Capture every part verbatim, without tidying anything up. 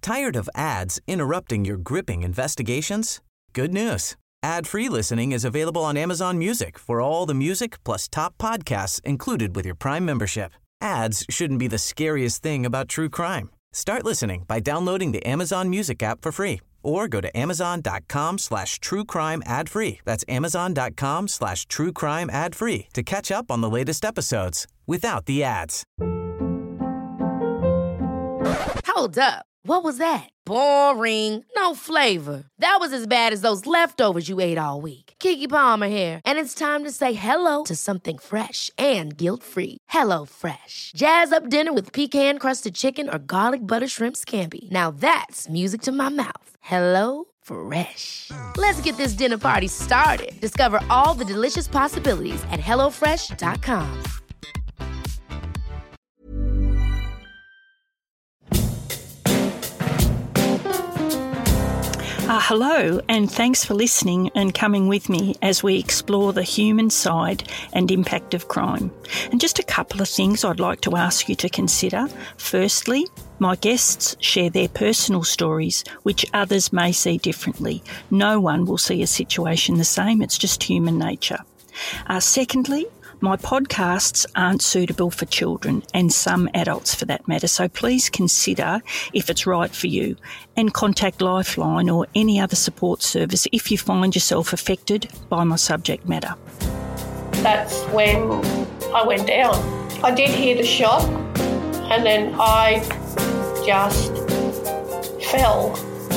Tired of ads interrupting your gripping investigations? Good news. Ad-free listening is available on Amazon Music for all the music plus top podcasts included with your Prime membership. Ads shouldn't be the scariest thing about true crime. Start listening by downloading the Amazon Music app for free or go to amazon.com slash true crime ad free. That's amazon.com slash true crime ad free to catch up on the latest episodes without the ads. Hold up. What was that? Boring. No flavor. That was as bad as those leftovers you ate all week. Keke Palmer here, and it's time to say hello to something fresh and guilt-free. Hello Fresh. Jazz up dinner with pecan-crusted chicken or garlic butter shrimp scampi. Now that's music to my mouth. Hello Fresh. Let's get this dinner party started. Discover all the delicious possibilities at hello fresh dot com. Uh, hello, and thanks for listening and coming with me as we explore the human side and impact of crime. And just a couple of things I'd like to ask you to consider. Firstly, my guests share their personal stories, which others may see differently. No one will see a situation the same. It's just human nature. Uh, secondly, my podcasts aren't suitable for children and some adults for that matter, so please consider if it's right for you and contact Lifeline or any other support service if you find yourself affected by my subject matter. That's when I went down. I did hear the shot and then I just fell.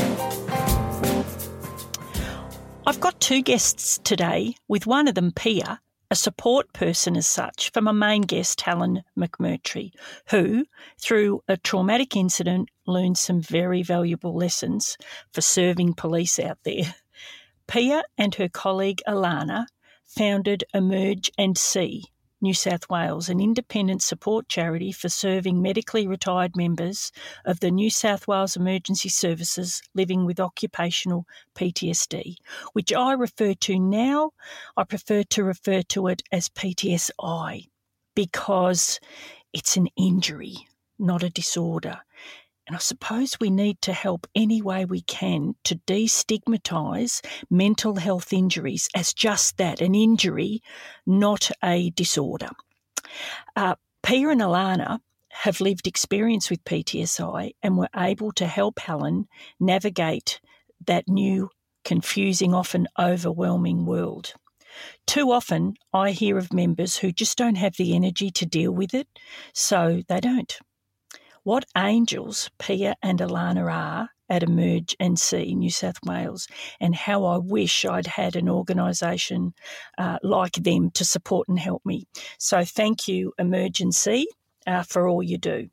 I've got two guests today, with one of them Pia, a support person as such, for my main guest, Helen McMurtry, who, through a traumatic incident, learned some very valuable lessons for serving police out there. Pia and her colleague Alana founded Emerge and See New South Wales, an independent support charity for serving medically retired members of the New South Wales Emergency Services living with occupational P T S D, which I refer to now, I prefer to refer to it as P T S I, because it's an injury, not a disorder. And I suppose we need to help any way we can to destigmatise mental health injuries as just that, an injury, not a disorder. Uh, Pia and Alana have lived experience with P T S I and were able to help Helen navigate that new, confusing, often overwhelming world. Too often I hear of members who just don't have the energy to deal with it, so they don't. What angels Pia and Alana are at Emerge and See New South Wales, and how I wish I'd had an organisation uh, like them to support and help me. So thank you, Emerge and See, uh, for all you do.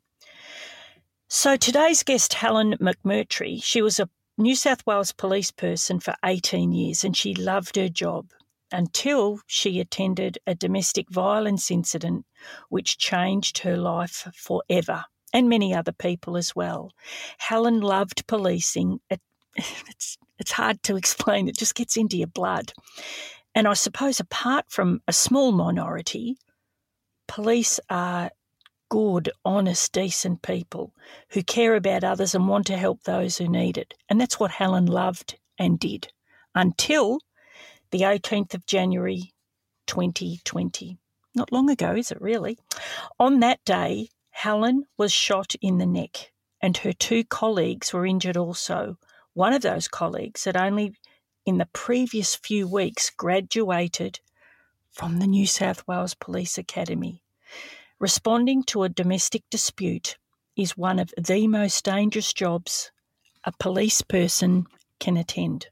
So today's guest, Helen McMurtry, she was a New South Wales police person for eighteen years and she loved her job until she attended a domestic violence incident which changed her life forever. And many other people as well. Helen loved policing. It, it's, it's hard to explain. It just gets into your blood. And I suppose apart from a small minority, police are good, honest, decent people who care about others and want to help those who need it. And that's what Helen loved and did until the eighteenth of January twenty twenty. Not long ago, is it really? On that day, Helen was shot in the neck and her two colleagues were injured also. One of those colleagues had only in the previous few weeks graduated from the New South Wales Police Academy. Responding to a domestic dispute is one of the most dangerous jobs a police person can attend.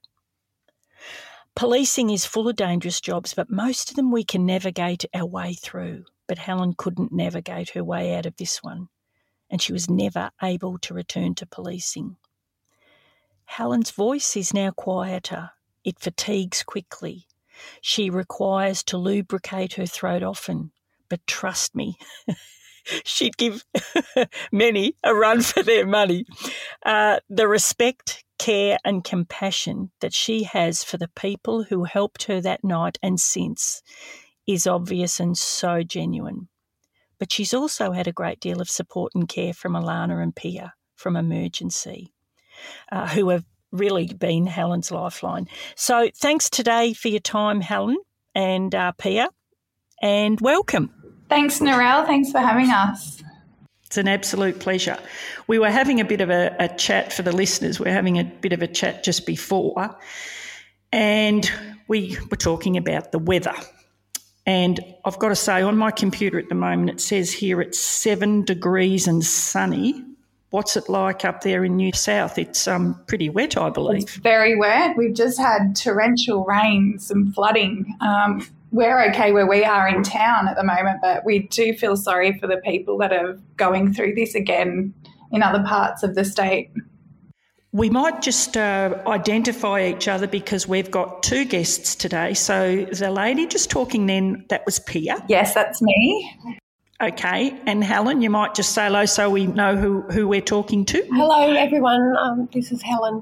Policing is full of dangerous jobs, but most of them we can navigate our way through. But Helen couldn't navigate her way out of this one, and she was never able to return to policing. Helen's voice is now quieter. It fatigues quickly. She requires to lubricate her throat often, but trust me, she'd give many a run for their money. Uh, the respect, care and compassion that she has for the people who helped her that night and since is obvious and so genuine. But she's also had a great deal of support and care from Alana and Pia from Emerge and See. uh, who have really been Helen's lifeline. So thanks today for your time, Helen and uh, Pia, and welcome. Thanks, Narelle. Thanks for having us. It's an absolute pleasure. We were having a bit of a, a chat for the listeners. We we're having a bit of a chat just before, and we were talking about the weather. And I've got to say, on my computer at the moment, it says here it's seven degrees and sunny. What's it like up there in New South? It's um pretty wet, I believe. It's very wet. We've just had torrential rains and flooding. Um, we're okay where we are in town at the moment, but we do feel sorry for the people that are going through this again in other parts of the state. We might just uh, identify each other because we've got two guests today. So the lady just talking then, that was Pia. Yes, that's me. Okay, and Helen, you might just say hello so we know who, who we're talking to. Hello, everyone. Um, this is Helen.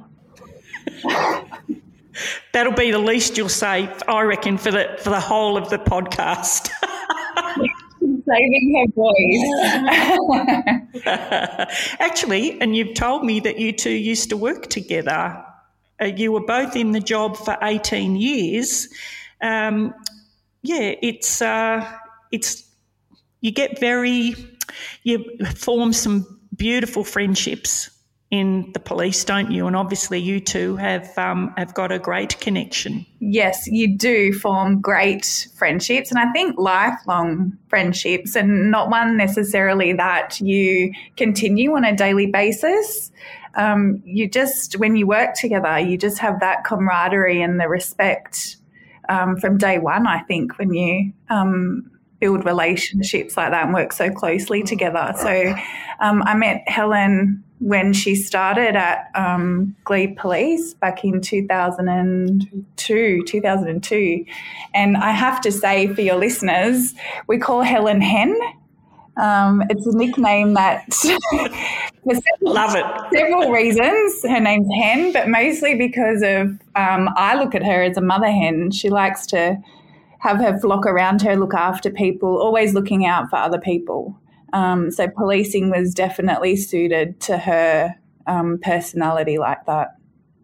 That'll be the least you'll say, I reckon, for the for the whole of the podcast. Saving her voice. Actually, and you've told me that you two used to work together. Uh, you were both in the job for eighteen years. Um, yeah, it's uh, it's you get very you form some beautiful friendships in the police, don't you? And obviously you two have um, have got a great connection. Yes, you do form great friendships, and I think lifelong friendships, and not one necessarily that you continue on a daily basis. Um, you just, when you work together, you just have that camaraderie and the respect um, from day one, I think, when you um, build relationships like that and work so closely together. So um, I met Helen when she started at um, Glebe Police back in two thousand two, two thousand two. And I have to say, for your listeners, we call Helen Hen. Um, it's a nickname that for several, Love it. several reasons. Her name's Hen, but mostly because of um, I look at her as a mother hen. She likes to have her flock around her, look after people, always looking out for other people. Um, so policing was definitely suited to her um, personality like that.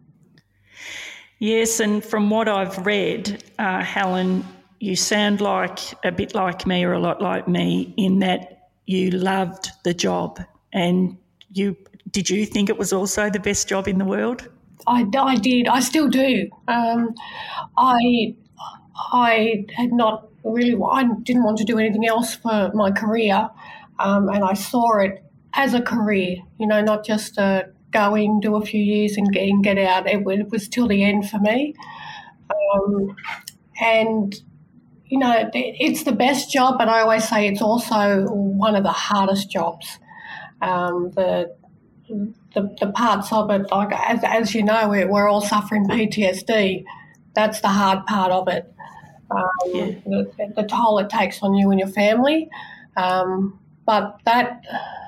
Yes, and from what I've read, uh, Helen, you sound like a bit like me or a lot like me in that you loved the job. And you did you think it was also the best job in the world? I, I did. I still do. Um, I I had not really. I didn't want to do anything else for my career. Um, and I saw it as a career, you know, not just a go in, do a few years and get, and get out. It, it was till the end for me. Um, and, you know, it, it's the best job, but I always say it's also one of the hardest jobs. Um, the, the the parts of it, like as, as you know, we're, we're all suffering P T S D. That's the hard part of it, um, yeah. the, the toll it takes on you and your family. Um But that,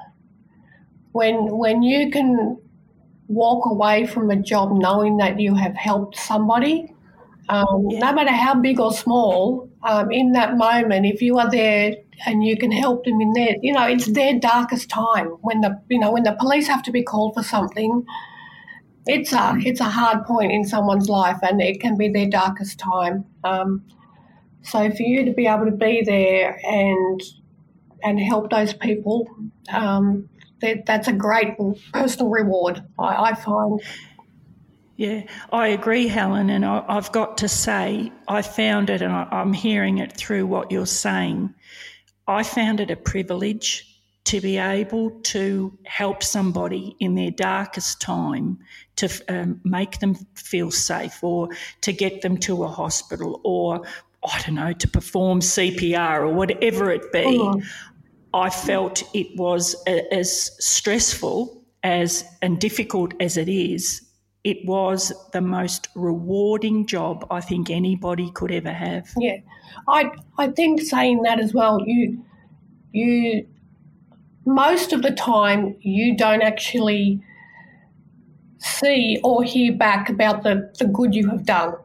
when when you can walk away from a job knowing that you have helped somebody, um, yeah. no matter how big or small, um, in that moment, if you are there and you can help them in their, you know, it's their darkest time when the, you know, when the police have to be called for something. It's a it's a hard point in someone's life, and it can be their darkest time. Um, so for you to be able to be there and and help those people, um, that, that's a great personal reward, I, I find. Yeah, I agree, Helen, and I, I've got to say I found it, and I, I'm hearing it through what you're saying, I found it a privilege to be able to help somebody in their darkest time, to um, make them feel safe, or to get them to a hospital, or I don't know, to perform C P R or whatever it be. Oh. I felt it was a, as stressful as and difficult as it is, it was the most rewarding job I think anybody could ever have. Yeah, I I think saying that as well, you you most of the time you don't actually see or hear back about the, the good you have done.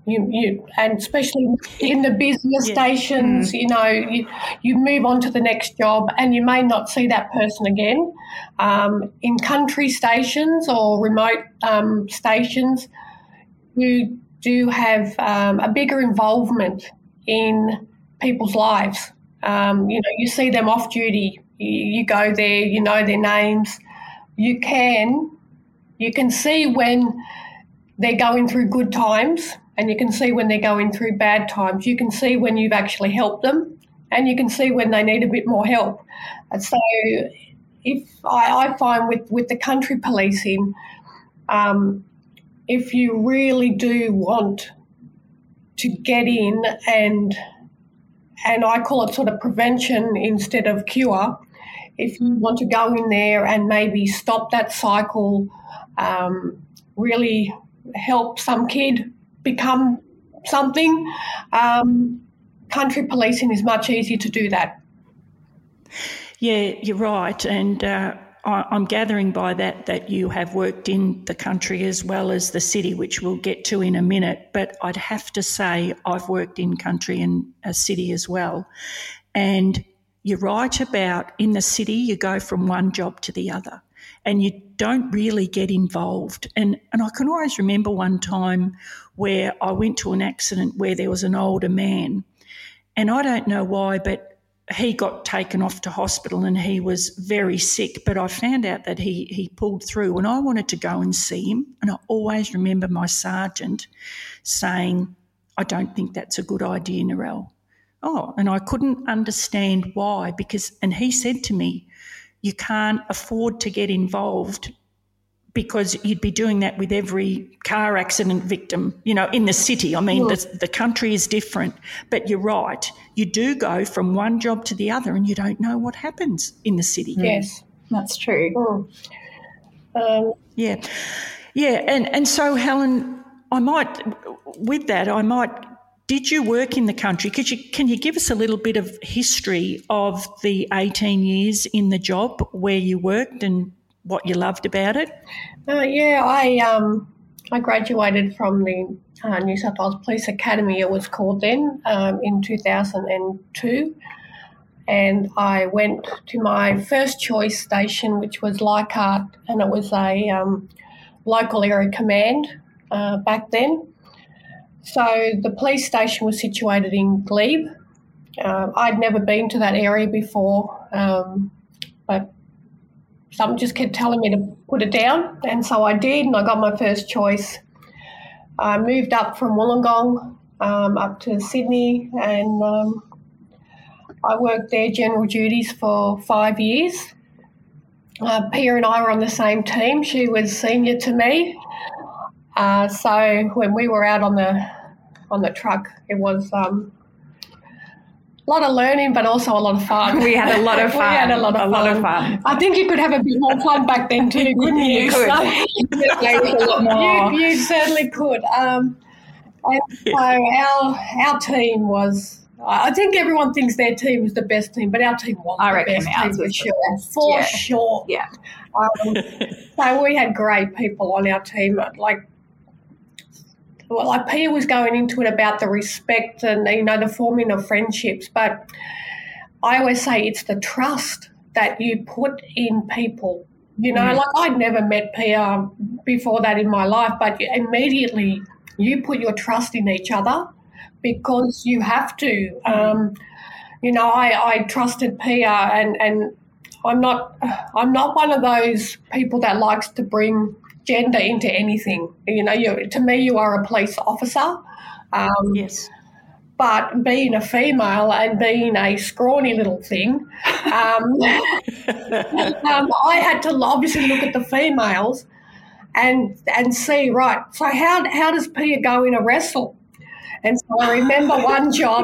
You, you, and especially in the busier Yeah. stations, Mm. you know, you, you move on to the next job and you may not see that person again. Um, in country stations or remote um, stations, you do have um, a bigger involvement in people's lives. Um, you know, you see them off duty. You, you go there, you know their names. You can, you can see when they're going through good times, and you can see when they're going through bad times. You can see when you've actually helped them, and you can see when they need a bit more help. And so if I, I find with, with the country policing, um, if you really do want to get in and and I call it sort of prevention instead of cure, if you want to go in there and maybe stop that cycle, um, really help some kid become something, um, country policing is much easier to do that. Yeah, you're right. And uh, I, I'm gathering by that that you have worked in the country as well as the city, which we'll get to in a minute. But I'd have to say I've worked in country and a city as well. And you're right about in the city you go from one job to the other and you don't really get involved. And, and I can always remember one time where I went to an accident where there was an older man, and I don't know why, but he got taken off to hospital and he was very sick, but I found out that he he pulled through and I wanted to go and see him. And I always remember my sergeant saying, I don't think that's a good idea, Narelle. Oh, and I couldn't understand why, because, and he said to me, you can't afford to get involved because you'd be doing that with every car accident victim, you know, in the city. I mean, Yes. the, the country is different, but you're right. You do go from one job to the other and you don't know what happens in the city. Yes. That's true. Mm. Um, Yeah. Yeah. And, and so, Helen, I might, with that, I might, did you work in the country? Could you, can you give us a little bit of history of the eighteen years in the job where you worked and what you loved about it? Uh, yeah, I um, I graduated from the uh, New South Wales Police Academy, it was called then, um, in two thousand two. And I went to my first choice station, which was Leichhardt, and it was a um, local area command uh, back then. So the police station was situated in Glebe. Uh, I'd never been to that area before, um, but something just kept telling me to put it down, and so I did, and I got my first choice. I moved up from Wollongong um, up to Sydney, and um, I worked there general duties for five years. Uh, Pia and I were on the same team. She was senior to me. Uh, so when we were out on the on the truck, it was um, a lot of learning, but also a lot of fun. We had a lot of fun. we had a lot of a fun. lot of fun. I think you could have a bit more fun back then too, couldn't you? You could. So, a lot more. you, you certainly could. Um, and so our our team was. I think everyone thinks their team was the best team, but our team was I the reckon best ours team was for the sure. best, For yeah. sure. Yeah. Um, so we had great people on our team. Like, well, like Pia was going into it about the respect and, you know, the forming of friendships. But I always say it's the trust that you put in people. You know, Mm. like I'd never met Pia before that in my life, but immediately you put your trust in each other because you have to. Um, you know, I, I trusted Pia, and, and I'm not I'm not one of those people that likes to bring gender into anything. You know, you, to me, you are a police officer. Um, Yes. But being a female and being a scrawny little thing, um, um, I had to obviously look at the females and and see, right, so how how does Pia go in a wrestle? And so I remember one job,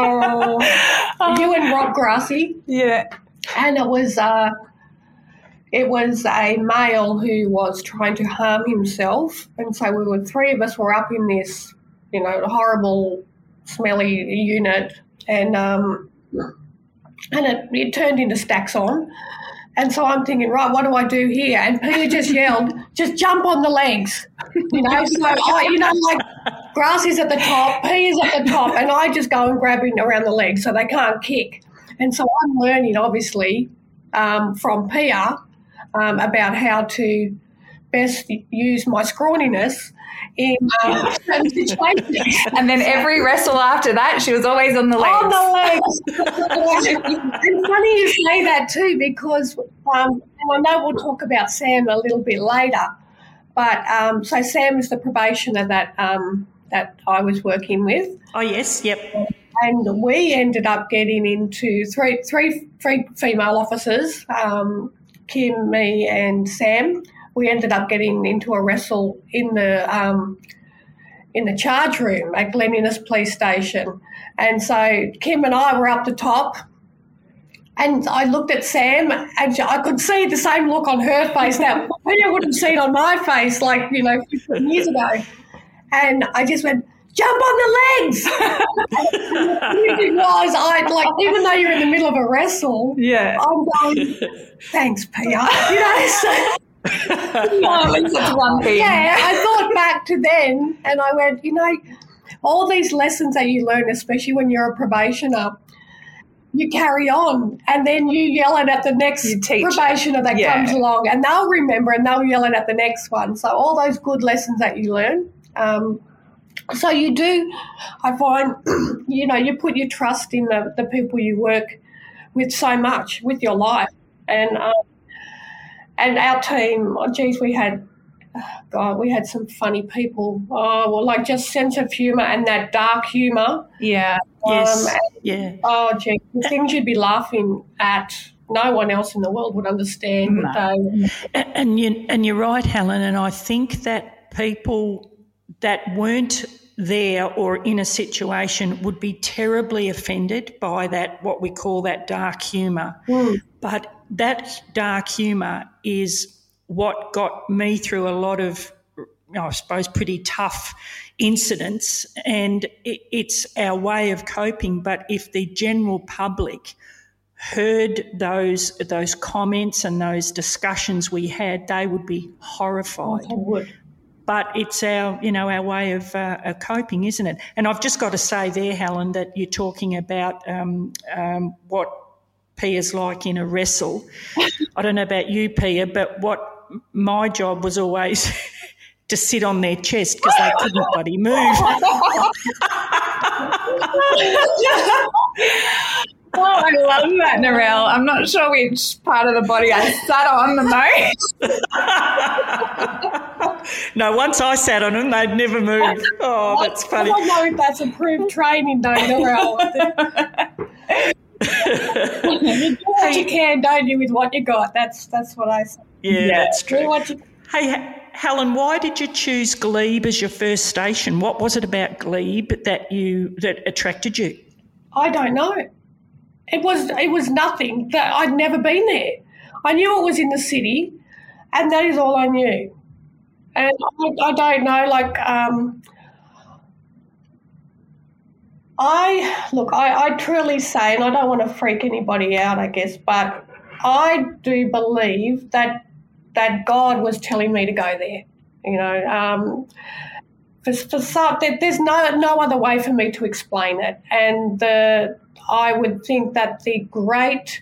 oh, you and Rob Grassy, Yeah. and it was uh, it was a male who was trying to harm himself, and so we were three of us were up in this, you know, horrible, smelly unit, and um, and it, it turned into stacks on. And so I'm thinking, right, what do I do here? And Peter just yelled, just jump on the legs, you know. So I, you know, like Grass is at the top, P is at the top, and I just go and grab him around the legs so they can't kick. And so I'm learning, obviously, um, from Pia um, about how to best use my scrawniness in um, certain situations. And then every wrestle after that, she was always on the legs. On the legs. And funny you say that too, because um, and I know we'll talk about Sam a little bit later, but um, so Sam is the probationer that um, that I was working with. Oh, yes, yep. And we ended up getting into three, three, three female officers, um, Kim, me and Sam. We ended up getting into a wrestle in the um, in the charge room at Glen Innes Police Station. And so Kim and I were up the top, and I looked at Sam, and I could see the same look on her face that I wouldn't see it on my face, like, you know, fifteen years ago. And I just went, jump on the legs. It was, I like, even though you're in the middle of a wrestle, yeah, I'm going, thanks, Pia. You know, so. Well, at least it's one thing. Yeah, I thought back to then and I went, you know, all these lessons that you learn, especially when you're a probationer, you carry on and then you yell it at the next probationer that yeah. comes along, and they'll remember and they'll yell it at the next one. So all those good lessons that you learn. Um, so you do, I find, you know, you put your trust in the, the people you work with so much, with your life. And um, And our team, oh, geez, we had, oh God, we had some funny people. Oh, well, like just sense of humour and that dark humour. Yeah. Um, Yes. and, Yeah. Oh, gee, the things you'd be laughing at, no one else in the world would understand. No. Would they? And, and you and you're right, Helen. And I think that people that weren't there or in a situation would be terribly offended by that, what we call that dark humour. Mm. But that dark humour is what got me through a lot of, I suppose, pretty tough incidents, and it, it's our way of coping. But if the general public heard those those comments and those discussions we had, they would be horrified. I would. But it's our, you know, our way of, uh, of coping, isn't it? And I've just got to say there, Helen, that you're talking about um, um, what Pia's like in a wrestle. I don't know about you, Pia, but what my job was always to sit on their chest because they couldn't bloody move. Oh, I love that, Narelle. I'm not sure which part of the body I sat on the most. No, once I sat on them, they'd never move. Oh, that's funny. I don't know if that's approved training, though, Narelle. You do what you can, don't you, with what you got. That's that's what I say. Yeah, Yeah. that's Do true. what you Hey, Helen, why did you choose Glebe as your first station? What was it about Glebe that you that attracted you? I don't know. It was it was nothing. That I'd never been there. I knew it was in the city, and that is all I knew. And I, I don't know, like, um, I look. I, I truly say, and I don't want to freak anybody out, I guess, but I do believe that that God was telling me to go there. You know, um, for, for some, there, there's no no other way for me to explain it, and the. I would think that the great,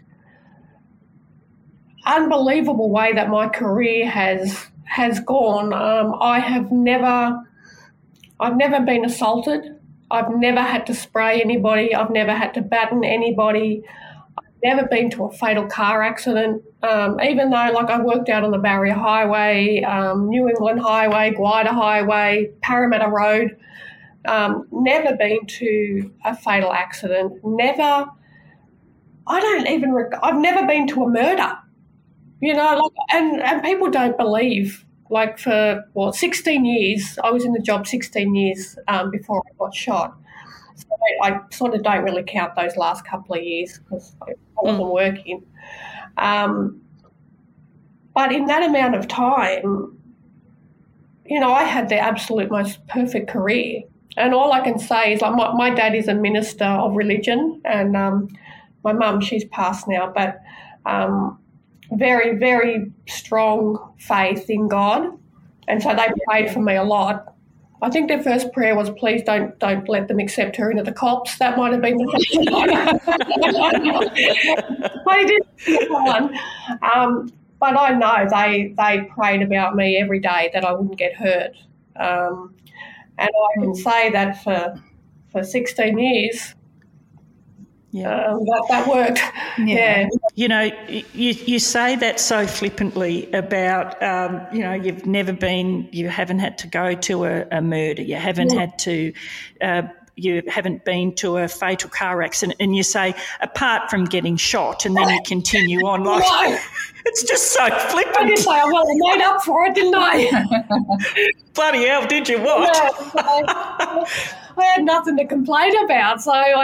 unbelievable way that my career has has gone, um, I have never, I've never been assaulted. I've never had to spray anybody. I've never had to batten anybody. I've never been to a fatal car accident, um, even though, like, I worked out on the Barrier Highway, um, New England Highway, Guida Highway, Parramatta Road. Um, never been to a fatal accident. Never, I don't even, rec- I've never been to a murder, you know, like, and, and people don't believe, like, for, well, sixteen years, I was in the job sixteen years um, before I got shot. So I, I sort of don't really count those last couple of years because I wasn't working. Um, but in that amount of time, you know, I had the absolute most perfect career. And all I can say is, like, my, my dad is a minister of religion, and um, my mum, she's passed now, but um, very, very strong faith in God. And so they prayed for me a lot. I think their first prayer was, please don't don't let them accept her into the cops. That might have been the They did one. Um, but I know they they prayed about me every day that I wouldn't get hurt. Um, and I can say that for for sixteen years, yeah, um, that, that worked. Yeah. yeah. You know, you you say that so flippantly about, um, you know, you've never been, you haven't had to go to a, a murder, you haven't yeah. had to, uh, you haven't been to a fatal car accident, and you say, apart from getting shot, and then you continue on like, no. It's just so flippant. I did say, well, I made up for it, didn't I? Bloody hell, did you what? Yeah, I, I had nothing to complain about, so I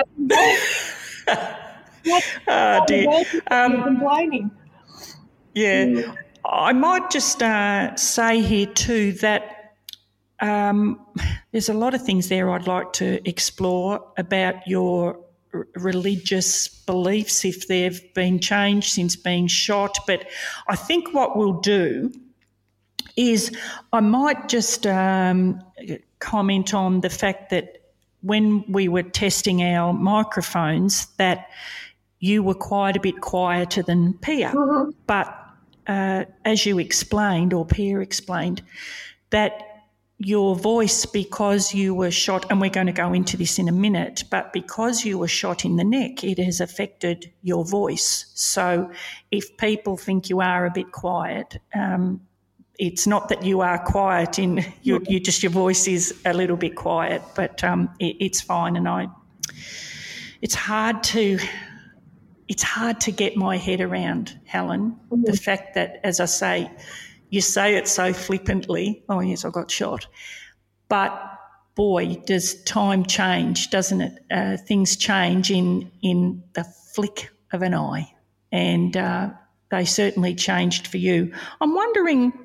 oh dear. Um, complaining. Yeah. Mm. I might just uh, say here too that um, there's a lot of things there I'd like to explore about your r- religious beliefs, if they've been changed since being shot. But I think what we'll do is I might just um, comment on the fact that when we were testing our microphones, that you were quite a bit quieter than Pia. Mm-hmm. But uh, as you explained, or Pia explained, that your voice, because you were shot, and we're going to go into this in a minute, but because you were shot in the neck, it has affected your voice. So if people think you are a bit quiet, um, it's not that you are quiet in you. You just your voice is a little bit quiet, but um, it, it's fine. And I, it's hard to, it's hard to get my head around, Helen, mm-hmm. the fact that, as I say, you say it so flippantly. Oh yes, I got shot, but boy, does time change, doesn't it? Uh, things change in in the flick of an eye, and uh, they certainly changed for you. I'm wondering.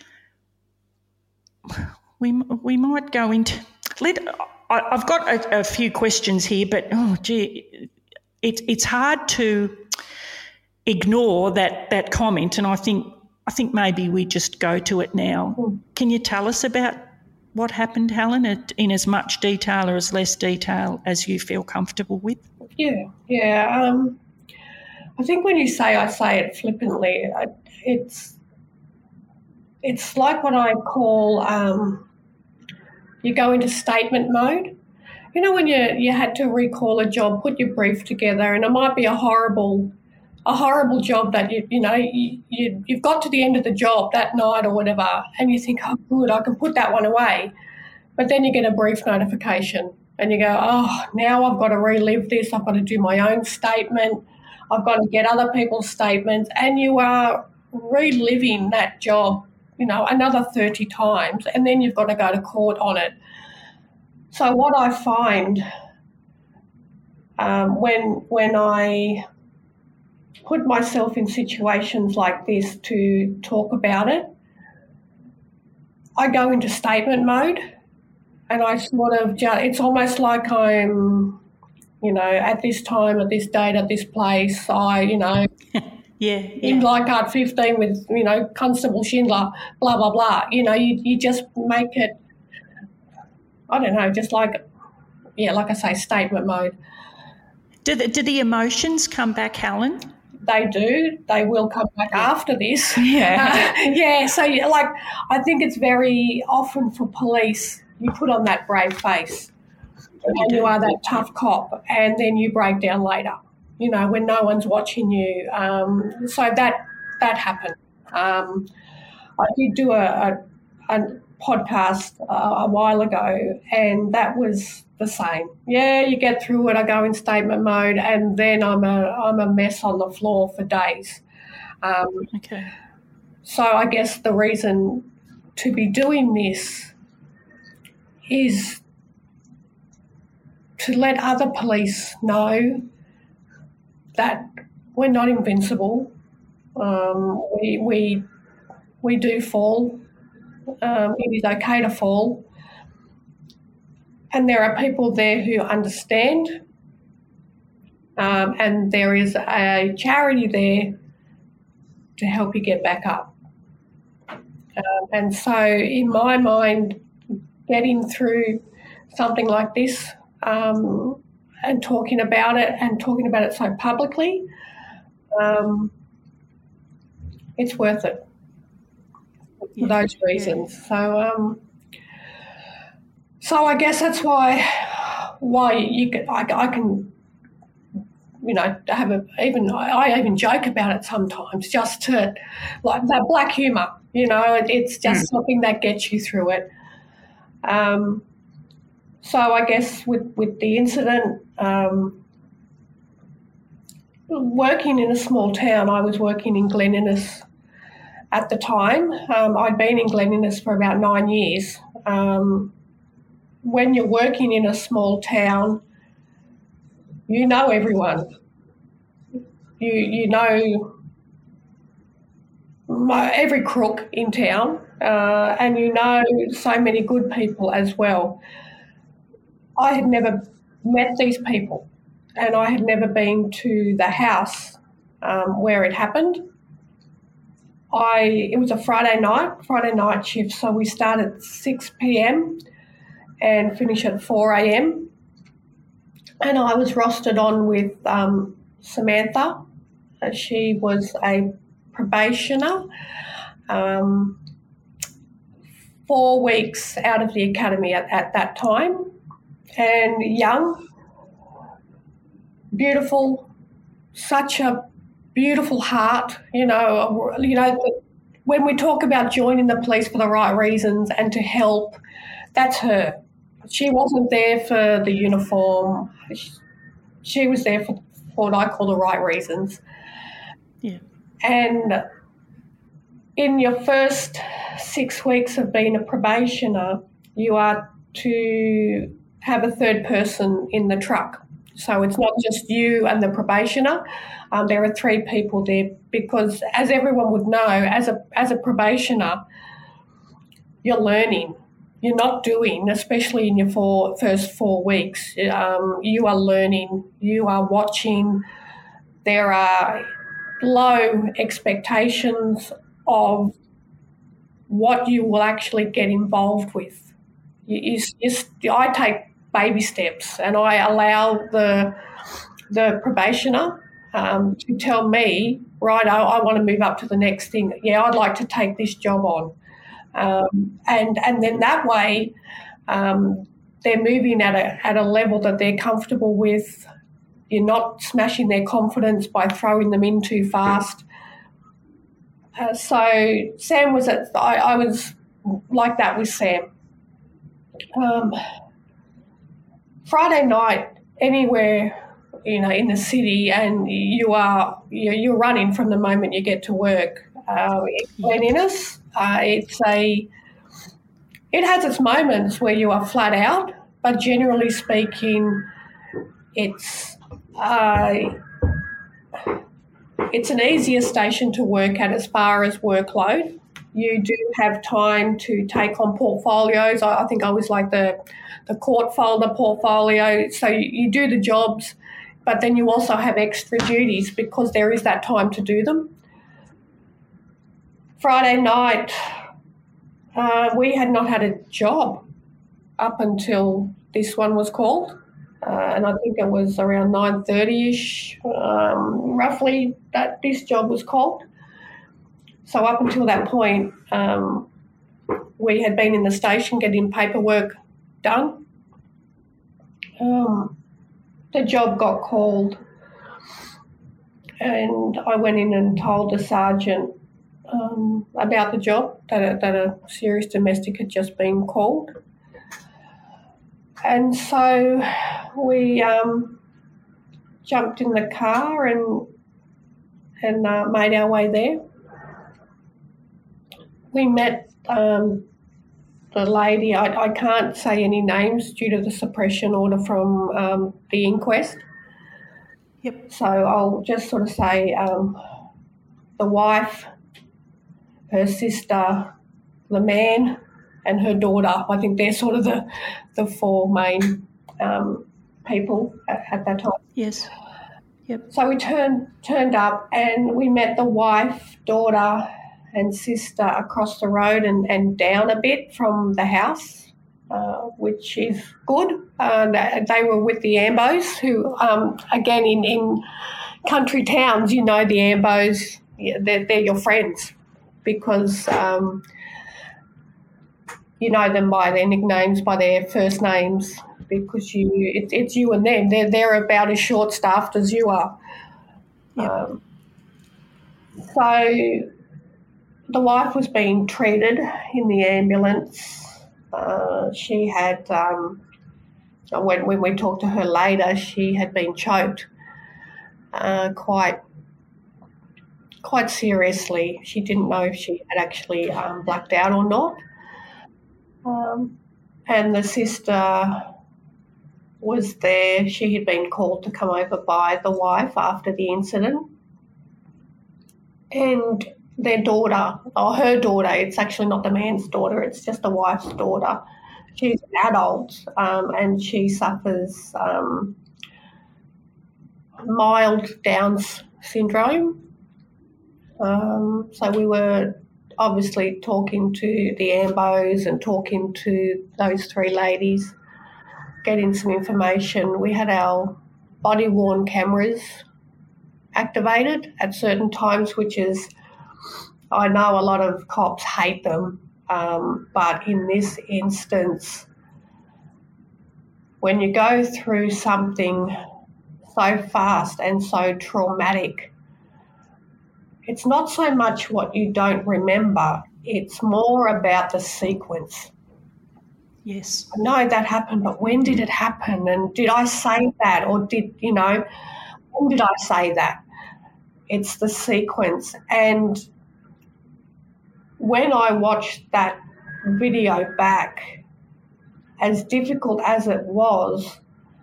We we might go into. Let I, I've got a, a few questions here, but oh gee, it, it's hard to ignore that that comment, and I think I think maybe we just go to it now. Mm. Can you tell us about what happened, Helen, in as much detail or as less detail as you feel comfortable with? Yeah, yeah. Um, I think when you say I say it flippantly, it's. It's like what I call um, you go into statement mode. You know, when you you had to recall a job, put your brief together, and it might be a horrible, a horrible job that you you know you, you you've got to the end of the job that night or whatever, and you think, oh, good, I can put that one away, but then you get a brief notification, and you go, oh, now I've got to relive this. I've got to do my own statement. I've got to get other people's statements, and you are reliving that job, you know, another thirty times, and then you've got to go to court on it. So what I find um, when when I put myself in situations like this to talk about it, I go into statement mode, and I sort of just, it's almost like I'm, you know, at this time, at this date, at this place, I, you know, Yeah, yeah. In Leichhardt fifteen with, you know, Constable Schindler, blah, blah, blah. You know, you, you just make it, I don't know, just like, yeah, like I say, statement mode. Do the, do the emotions come back, Helen? They do. They will come back after this. Yeah. Uh, yeah, so, like, I think it's very often for police, you put on that brave face you and do. You are that tough cop, and then you break down later. You know, when no one's watching you. Um, so that that happened. Um, I did do a, a, a podcast uh, a while ago, and that was the same. Yeah, you get through it. I go in statement mode, and then I'm a I'm a mess on the floor for days. Um, okay. So I guess the reason to be doing this is to let other police know that we're not invincible. Um, we we we do fall. Um, it is okay to fall, and there are people there who understand. Um, and there is a charity there to help you get back up. Um, and so, in my mind, getting through something like this um, and talking about it and talking about it so publicly, um, it's worth it for yeah, those reasons. Yeah. So, um, so I guess that's why why you can I, I can you know have a even I even joke about it sometimes just to like that black humour. You know, it's just mm. something that gets you through it. Um, so I guess with, with the incident, um, working in a small town, I was working in Glen Innes at the time. Um, I'd been in Glen Innes for about nine years. Um, when you're working in a small town, you know everyone. You you know my, every crook in town, uh, and you know so many good people as well. I had never met these people, and I had never been to the house um, where it happened. I it was a Friday night, Friday night shift, so we start at six p.m. and finish at four a.m. And I was rostered on with um, Samantha. She was a probationer, um, four weeks out of the academy at, at that time, and young, beautiful, such a beautiful heart. You know, you know, when we talk about joining the police for the right reasons and to help, that's her. She wasn't there for the uniform. She was there for, for what I call the right reasons. Yeah. And in your first six weeks of being a probationer, you are to have a third person in the truck. So it's not just you and the probationer. Um, there are three people there because, as everyone would know, as a as a probationer, you're learning. You're not doing, especially in your four, first four weeks. Um, you are learning. You are watching. There are low expectations of what you will actually get involved with. You, you, you, I take baby steps, and I allow the the probationer um, to tell me, right, I, I want to move up to the next thing. Yeah, I'd like to take this job on. Um, and and then that way um, they're moving at a at a level that they're comfortable with. You're not smashing their confidence by throwing them in too fast. Uh, so Sam was at I, I was like that with Sam. Um, Friday night, anywhere you know in the city, and you are you're, you're running from the moment you get to work. Uh, Glen Innes, uh, it's a it has its moments where you are flat out, but generally speaking, it's uh, it's an easier station to work at as far as workload. You do have time to take on portfolios. I, I think I was like the the court folder portfolio. So you, you do the jobs, but then you also have extra duties because there is that time to do them. Friday night, uh, we had not had a job up until this one was called, uh, and I think it was around nine thirty-ish, um, roughly, that this job was called. So up until that point, um, we had been in the station getting paperwork done. Um, the job got called, and I went in and told the sergeant Um, about the job, that a, that a serious domestic had just been called. And so we um, jumped in the car and and uh, made our way there. We met um, the lady, I, I can't say any names due to the suppression order from um, the inquest. Yep. So I'll just sort of say um, the wife, her sister, the man, and her daughter. I think they're sort of the the four main um, people at, at that time. Yes. Yep. So we turned turned up and we met the wife, daughter, and sister across the road and, and down a bit from the house. uh, which is good. Uh, they were with the Ambos, who, um, again, in, in country towns, you know the Ambos, yeah, they're, they're your friends because um, you know them by their nicknames, by their first names, because you it, it's you and them. They're, they're about as short-staffed as you are. Yep. Um, so the wife was being treated in the ambulance. Uh, she had, um, when, when we talked to her later, she had been choked uh, quite quite seriously. She didn't know if she had actually um, blacked out or not. Um, and the sister was there. She had been called to come over by the wife after the incident. And their daughter, or her daughter, it's actually not the man's daughter, it's just the wife's daughter. She's an adult um, and she suffers um, mild Down's syndrome. Um, so we were obviously talking to the Ambos and talking to those three ladies, getting some information. We had our body-worn cameras activated at certain times, which is, I know a lot of cops hate them, um, but in this instance, when you go through something so fast and so traumatic, it's not so much what you don't remember, it's more about the sequence. Yes. I know that happened, but when did it happen? And did I say that? Or did, you know, when did I say that? It's the sequence. And when I watched that video back, as difficult as it was,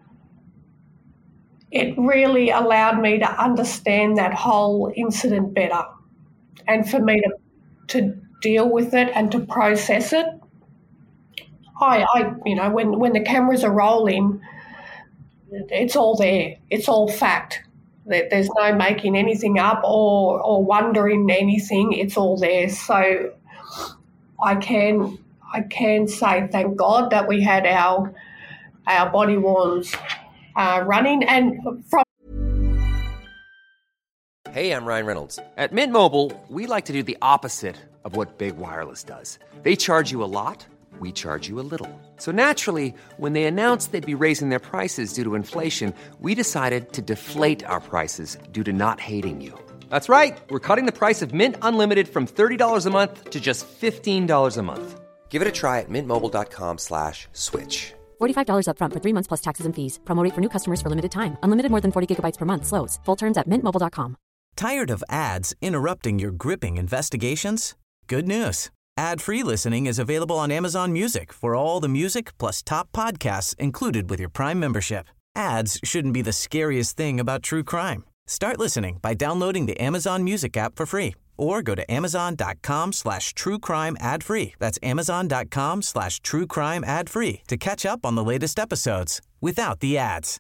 it really allowed me to understand that whole incident better and for me to to deal with it and to process it. I, I you know, when, when the cameras are rolling, it's all there. It's all fact. There's no making anything up or, or wondering anything. It's all there. So I can I can say thank God that we had our our body worns Uh, running and from. Hey, I'm Ryan Reynolds. At Mint Mobile, we like to do the opposite of what Big Wireless does. They charge you a lot, we charge you a little. So naturally, when they announced they'd be raising their prices due to inflation, we decided to deflate our prices due to not hating you. That's right. We're cutting the price of Mint Unlimited from thirty dollars a month to just fifteen dollars a month. Give it a try at mintmobile.com slash switch. forty-five dollars up front for three months plus taxes and fees. Promo rate for new customers for limited time. Unlimited more than forty gigabytes per month slows. Full terms at mint mobile dot com. Tired of ads interrupting your gripping investigations? Good news. Ad-free listening is available on Amazon Music for all the music plus top podcasts included with your Prime membership. Ads shouldn't be the scariest thing about true crime. Start listening by downloading the Amazon Music app for free or go to amazon.com slash true crime ad free. That's amazon.com slash true crime ad free to catch up on the latest episodes without the ads.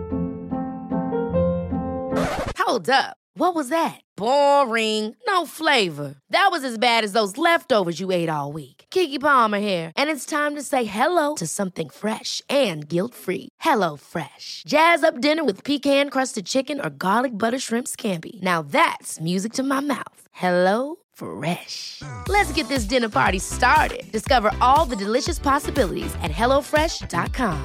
Hold up. What was that? Boring. No flavor. That was as bad as those leftovers you ate all week. Keke Palmer here, and it's time to say hello to something fresh and guilt-free. Hello Fresh. Jazz up dinner with pecan-crusted chicken or garlic butter shrimp scampi. Now that's music to my mouth. Hello Fresh. Let's get this dinner party started. Discover all the delicious possibilities at hello fresh dot com.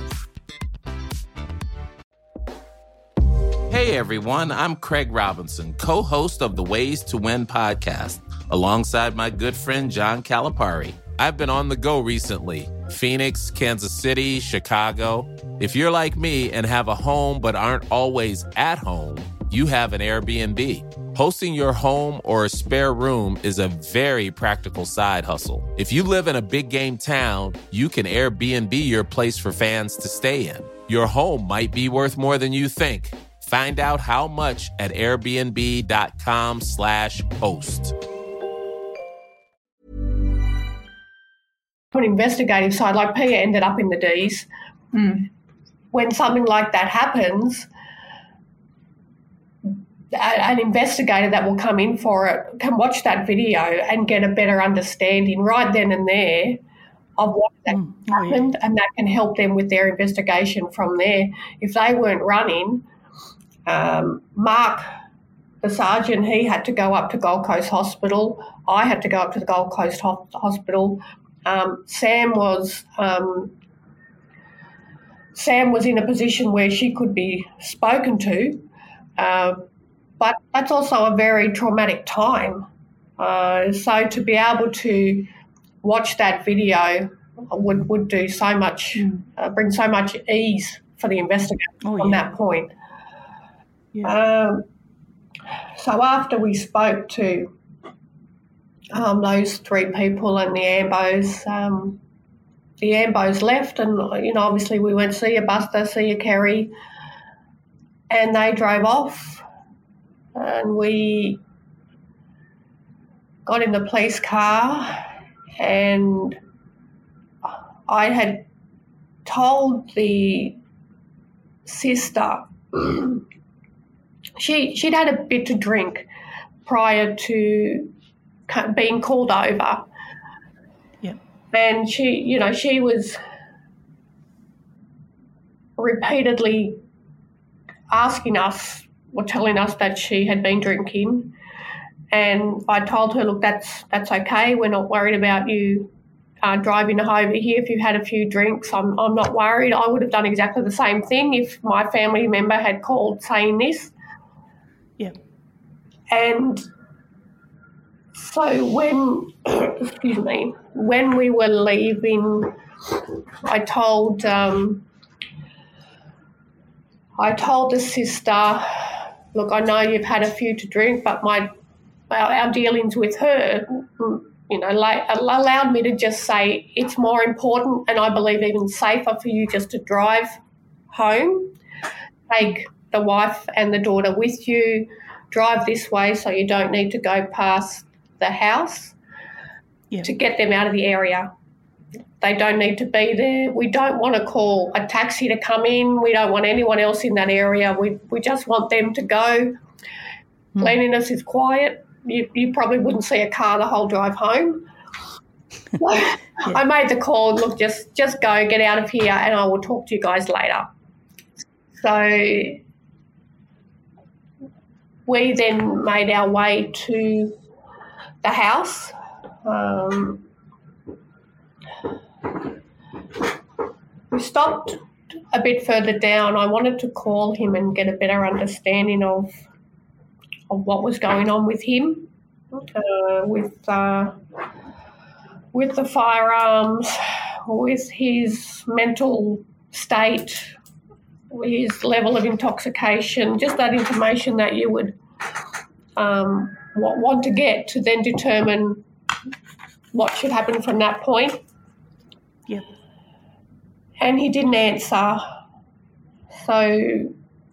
Hey everyone, I'm Craig Robinson, co-host of the Ways to Win podcast, alongside my good friend John Calipari. I've been on the go recently. Phoenix, Kansas City, Chicago. If you're like me and have a home but aren't always at home, you have an Airbnb. Hosting your home or a spare room is a very practical side hustle. If you live in a big game town, you can Airbnb your place for fans to stay in. Your home might be worth more than you think. Find out how much at airbnb.com slash host. An investigative side, like Pia ended up in the D's. Mm. When something like that happens, an investigator that will come in for it can watch that video and get a better understanding right then and there of what that Mm. Oh, yeah. happened, and that can help them with their investigation from there. If they weren't running, um, Mark, the sergeant, he had to go up to Gold Coast Hospital. I had to go up to the Gold Coast ho- Hospital. Um, Sam was um, Sam was in a position where she could be spoken to, uh, but that's also a very traumatic time. Uh, so to be able to watch that video would, would do so much, uh, bring so much ease for the investigator Oh, from yeah. that point. Yeah. Um, so after we spoke to um, those three people and the Ambos, um, the Ambos left, and, you know, obviously we went, see you, Buster, see you, Kerry, and they drove off, and we got in the police car, and I had told the sister she she'd had a bit to drink prior to being called over. Yeah. And she, you know, she was repeatedly asking us or telling us that she had been drinking. And I told her, look, that's that's okay. We're not worried about you uh, driving over here. If you've had a few drinks, I'm I'm not worried. I would have done exactly the same thing if my family member had called saying this. Yeah. And so when, excuse me, when we were leaving, I told um, I told the sister, look, I know you've had a few to drink, but my our, our dealings with her, you know, like, allowed me to just say it's more important, and I believe even safer for you just to drive home, take the wife and the daughter with you, drive this way so you don't need to go past the house Yeah. to get them out of the area. They don't need to be there. We don't want to call a taxi to come in. We don't want anyone else in that area. We we just want them to go. Mm. Cleanliness is quiet. You, you probably wouldn't see a car the whole drive home. yeah. I made the call, look, just, just go, get out of here, and I will talk to you guys later. So we then made our way to the house. Um, we stopped a bit further down. I wanted to call him and get a better understanding of of what was going on with him, uh, with uh, with the firearms, with his mental state, his level of intoxication, just that information that you would um, want to get to then determine what should happen from that point. Yeah. And he didn't answer. So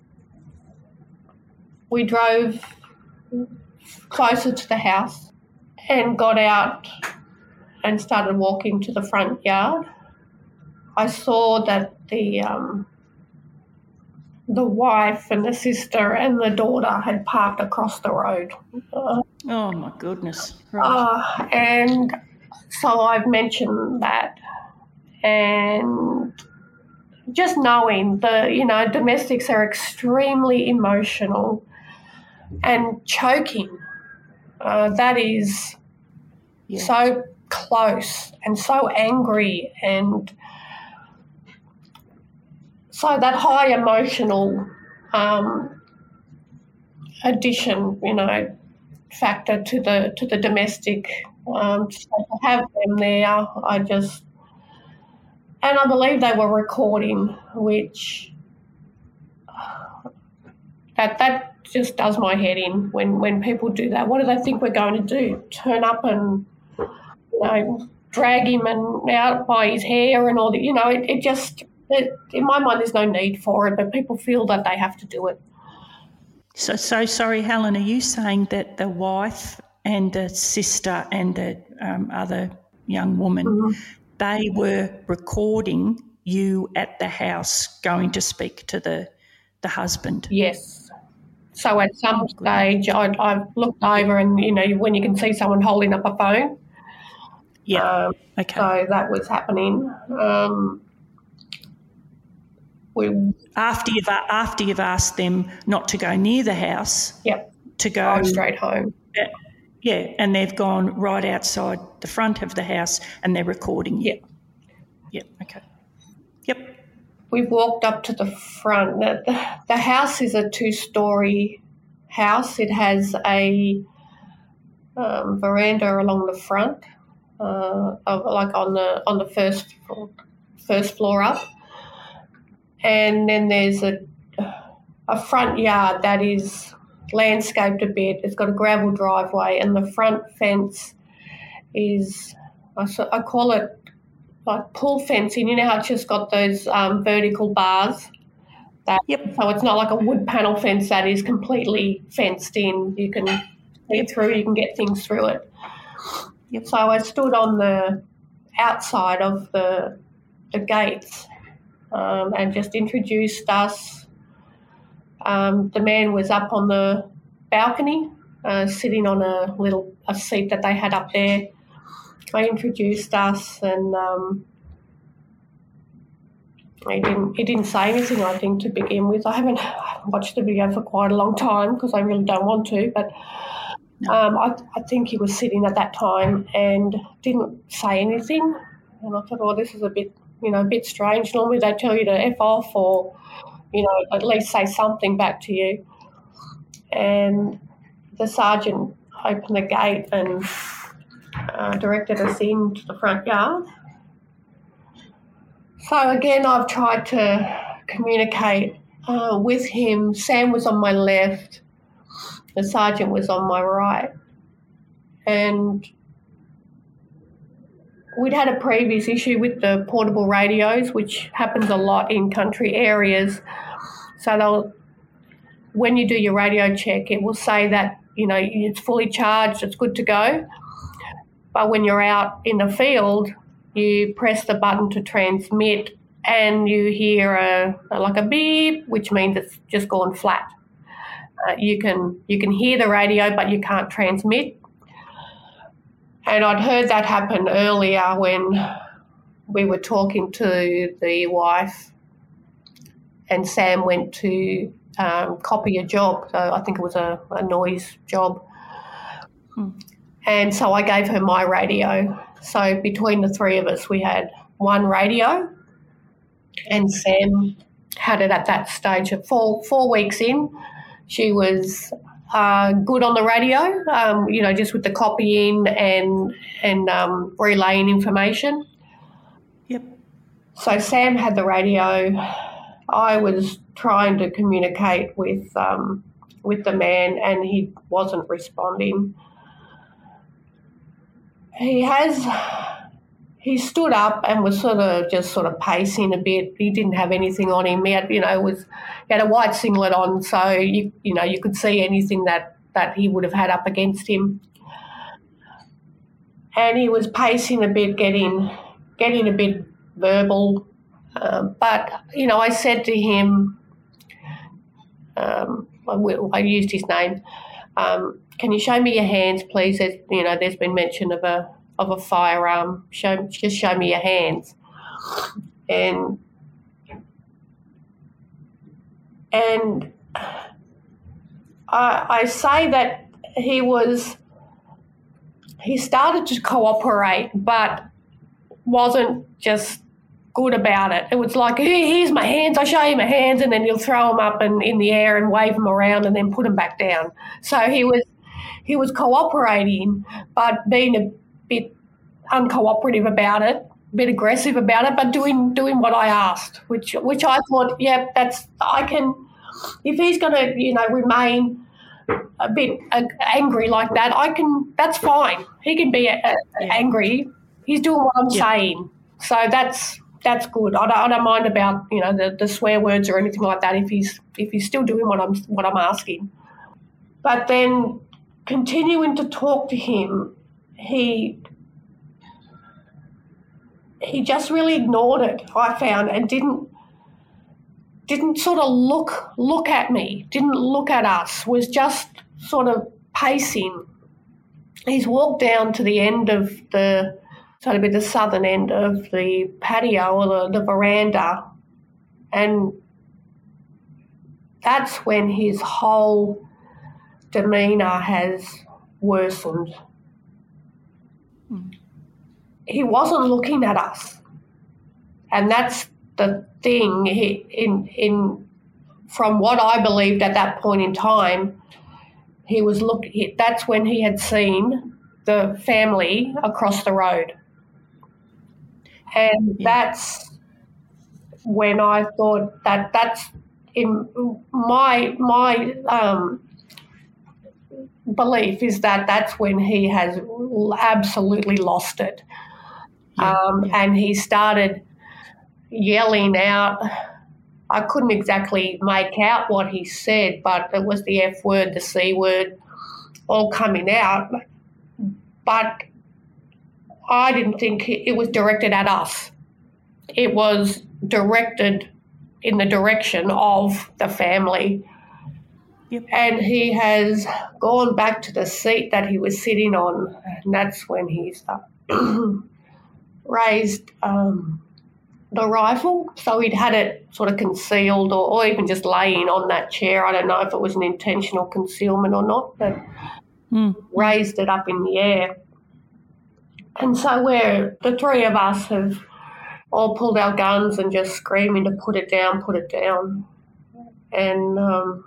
we drove closer to the house and got out and started walking to the front yard. I saw that the um, the wife and the sister and the daughter had parked across the road. Uh, Oh, my goodness. Right. uh, and so I've mentioned that. And just knowing the, you know, domestics are extremely emotional and choking. Uh, that is Yeah. so close and so angry, and so that high emotional um, addition, you know, factor to the to the domestic. Um, so to have them there, I just, and I believe they were recording, which that that just does my head in when, when people do that. What do they think we're going to do? Turn up and, you know, drag him and out by his hair and all that? You know, it, it just, it, in my mind, there's no need for it, but people feel that they have to do it. So, so sorry, Helen, are you saying that the wife and the sister and the um, other young woman, Mm-hmm. they were recording you at the house going to speak to the, the husband? Yes. So at some stage, I, I've looked over and, you know, when you can see someone holding up a phone, Yeah. Um, okay. So that was happening. Um, we after you've after you've asked them not to go near the house, yep, to go drive straight home. Yeah, yeah, and they've gone right outside the front of the house and they're recording you. Yep. Yep. Okay. Yep. We've walked up to the front. The, the, the house is a two-storey house. It has a um, veranda along the front, uh, of, like on the on the first first floor up, and then there's a a front yard that is landscaped a bit. It's got a gravel driveway, and the front fence is I, I call it like pull fencing. You know how it's just got those um, vertical bars. That, yep. So it's not like a wood panel fence that is completely fenced in. You can see through, you can get things through it. Yep. So I stood on the outside of the the gates um, and just introduced us. Um, the man was up on the balcony, uh, sitting on a little a seat that they had up there. I introduced us, and um, he didn't he didn't say anything, I think, to begin with. I haven't, I haven't watched the video for quite a long time because I really don't want to, but um, I, I think he was sitting at that time and didn't say anything. And I thought, oh, this is a bit, you know, a bit strange. Normally they tell you to F off or, you know, at least say something back to you. And the sergeant opened the gate and uh, directed us into the front yard. So again, I've tried to communicate uh, with him. Sam was on my left, the sergeant was on my right, and we'd had a previous issue with the portable radios, which happens a lot in country areas. So they'll, when you do your radio check, it will say that, you know, it's fully charged, it's good to go. But when you're out in the field, you press the button to transmit and you hear a, a like a beep, which means it's just gone flat. Uh, you can you can hear the radio, but you can't transmit. And I'd heard that happen earlier when we were talking to the wife and Sam went to um, copy a job. So I think it was a, a noise job. Hmm. And so I gave her my radio. So between the three of us, we had one radio, and Sam had it at that stage. At four, four weeks in, she was uh, good on the radio, um, you know, just with the copying and, and um, relaying information. Yep. So Sam had the radio. I was trying to communicate with um, with the man, and he wasn't responding. He has, he stood up and was sort of just sort of pacing a bit. He didn't have anything on him. He had, you know, was, he had a white singlet on, so, you you know, you could see anything that, that he would have had up against him. And he was pacing a bit, getting, getting a bit verbal. Um, but, you know, I said to him, um, I, I used his name, um, can you show me your hands, please? There's, you know, there's been mention of a of a firearm. Show, just show me your hands. And and I, I say that he was he started to cooperate, but wasn't just good about it. It was like, here's my hands, I show you my hands, and then he'll throw them up and in the air and wave them around and then put them back down. So he was he was cooperating, but being a bit uncooperative about it, a bit aggressive about it, but doing doing what I asked, which which I thought, yeah, that's I can. If he's going to, you know, remain a bit uh, angry like that, I can. That's fine. He can be uh, yeah. angry. He's doing what I'm yeah. saying, so that's. That's good. I don't, I don't mind about, you know, the, the swear words or anything like that if he's if he's still doing what I'm what I'm asking. But then continuing to talk to him, he he just really ignored it, I found, and didn't didn't sort of look look at me, didn't look at us, was just sort of pacing. He's walked down to the end of the so it'd be the southern end of the patio or the, the veranda. And that's when his whole demeanour has worsened. Mm. He wasn't looking at us. And that's the thing, he, in in from what I believed at that point in time, he was look. He, that's when he had seen the family across the road. And yeah. that's when I thought that that's in my my um, belief is that that's when he has absolutely lost it. Yeah, um, yeah. And he started yelling out. I couldn't exactly make out what he said, but it was the F word, the C word, all coming out. But I didn't think it was directed at us. It was directed in the direction of the family. Yep. And he has gone back to the seat that he was sitting on, and that's when he's uh, raised um, the rifle. So he'd had it sort of concealed or, or even just laying on that chair. I don't know if it was an intentional concealment or not, but mm. raised it up in the air. And so we're, the three of us have all pulled our guns and just screaming to put it down, put it down. And um,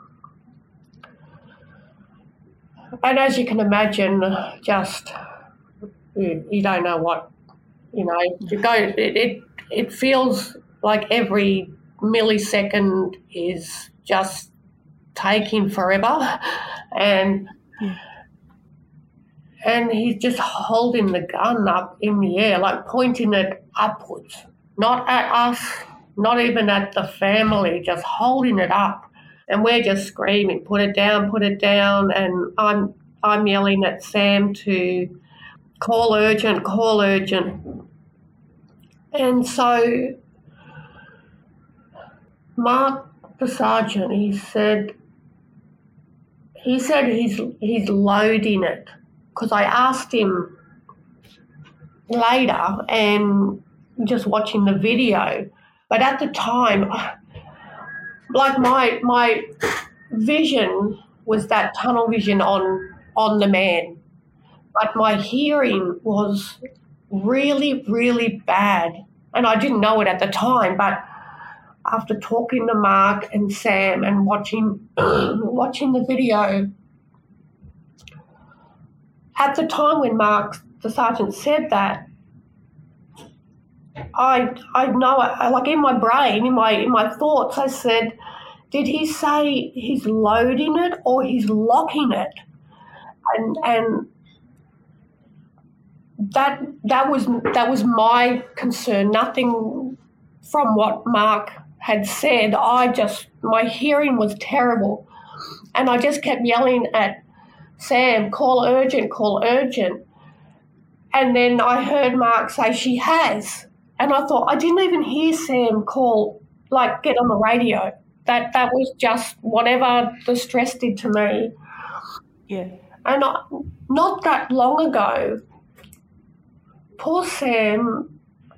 and as you can imagine, just you, you don't know what, you know, you go, it, it, it feels like every millisecond is just taking forever. And yeah. And he's just holding the gun up in the air, like pointing it upwards, not at us, not even at the family, just holding it up. And we're just screaming, put it down, put it down. And I'm I'm yelling at Sam to call urgent, call urgent. And so Mark, the sergeant, he said, he said he's he's loading it. Because I asked him later and just watching the video, but at the time, like my my vision was that tunnel vision on on the man, but my hearing was really, really bad, and I didn't know it at the time. But after talking to Mark and Sam and watching watching the video. At the time when Mark, the sergeant, said that, I I know it, like in my brain, in my in my thoughts, I said, did he say he's loading it or he's locking it? And and that that was that was my concern. Nothing from what Mark had said. I just my hearing was terrible, and I just kept yelling at Sam, call urgent, call urgent. And then I heard Mark say she has. And I thought, I didn't even hear Sam call, like get on the radio. That that was just whatever the stress did to me. Yeah. And I, not that long ago, poor Sam,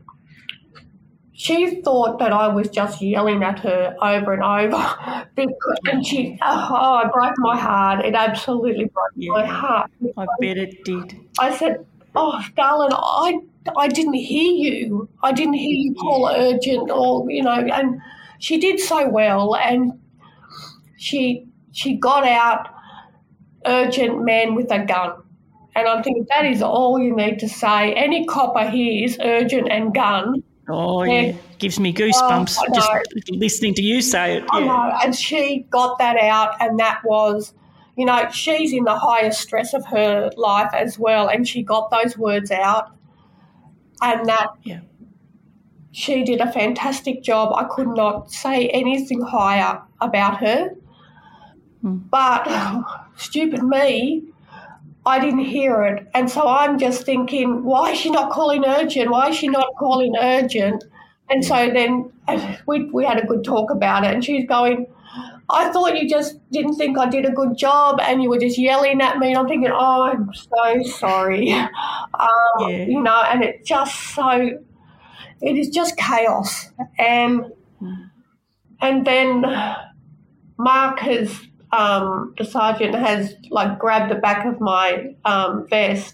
she thought that I was just yelling at her over and over. And she, oh, it broke my heart. It absolutely broke yeah, my heart. I bet it did. I said, oh, darling, I, I didn't hear you. I didn't hear you call yeah. urgent or, you know, and she did so well. And she she got out urgent man with a gun. And I'm thinking that is all you need to say. Any copper hears urgent and gun. Oh, yeah. Gives me goosebumps oh, just listening to you say it. I yeah. know. And she got that out, and that was, you know, she's in the highest stress of her life as well, and she got those words out. And that yeah. she did a fantastic job. I could not say anything higher about her. Hmm. But, oh, stupid me, I didn't hear it. And so I'm just thinking, why is she not calling urgent? Why is she not calling urgent? And so then we we had a good talk about it, and she's going, I thought you just didn't think I did a good job and you were just yelling at me. And I'm thinking, oh, I'm so sorry. Um, yeah. You know, and it just so, it is just chaos. And mm. and then Mark has, um, the sergeant has, like, grabbed the back of my um, vest,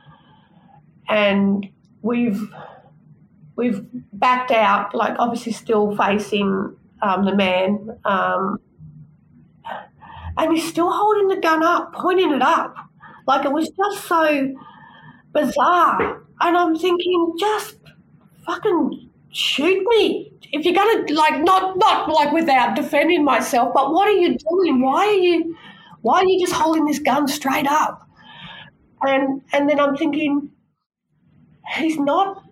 and we've we've backed out, like, obviously still facing um, the man, um, and he's still holding the gun up, pointing it up. Like, it was just so bizarre. And I'm thinking, just fucking shoot me. If you're going to, like, not not like without defending myself, but what are you doing? Why are you why are you just holding this gun straight up? And and then I'm thinking, he's not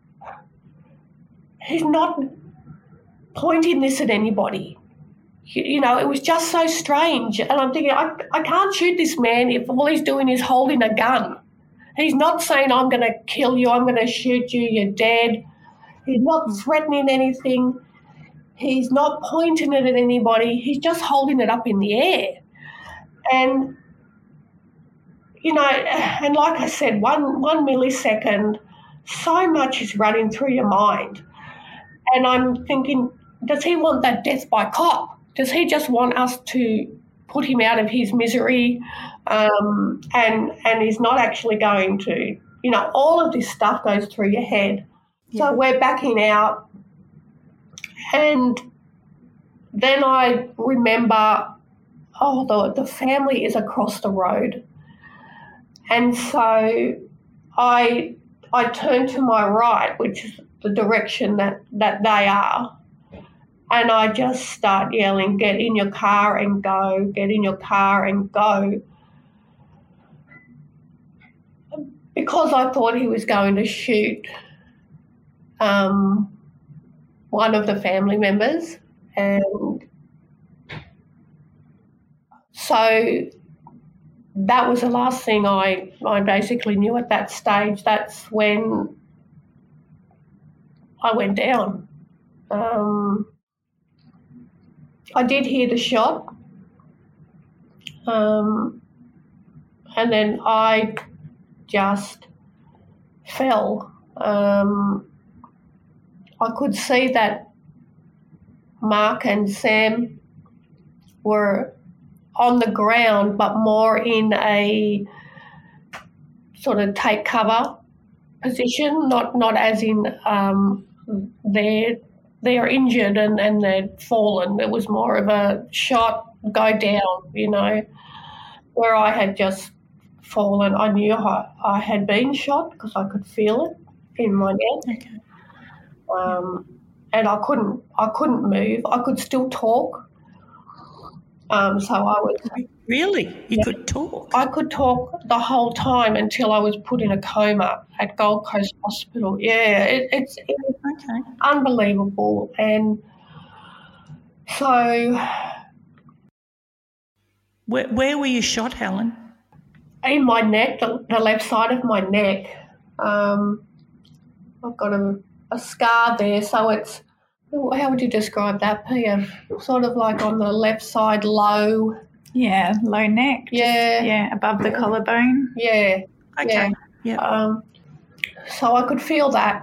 he's not pointing this at anybody. You know, it was just so strange. And I'm thinking, I, I can't shoot this man if all he's doing is holding a gun. He's not saying, I'm going to kill you, I'm going to shoot you, you're dead. He's not threatening anything. He's not pointing it at anybody. He's just holding it up in the air. And, you know, and like I said, one, one millisecond, so much is running through your mind. And I'm thinking, does he want that death by cop? Does he just want us to put him out of his misery, um, and and he's not actually going to, you know, all of this stuff goes through your head. Yeah. So we're backing out, and then I remember, oh, the, the family is across the road. And so I I turn to my right, which is the direction that, that they are, and I just start yelling, get in your car and go, get in your car and go. Because I thought he was going to shoot um, one of the family members. And so that was the last thing I, I basically knew at that stage. That's when I went down. Um, I did hear the shot, um, and then I just fell. Um, I could see that Mark and Sam were on the ground, but more in a sort of take cover position, not not as in um, they're they're injured and, and they'd fallen. It was more of a shot, go down, you know, where I had just fallen. I knew I, I had been shot because I could feel it in my neck. Okay. Um, and I couldn't I couldn't move. I could still talk. Um, so I was really you yeah, could talk. I could talk the whole time until I was put in a coma at Gold Coast Hospital. Yeah, it, it's it's okay. Unbelievable. And so, where where were you shot, Helen? In my neck, the, the left side of my neck. Um, I've got a, a scar there, so it's. How would you describe that, Pia? Sort of like on the left side, low. Yeah, low neck. Yeah. Just, yeah, above the collarbone. Yeah. Okay. Yeah. Yeah. Um, so I could feel that.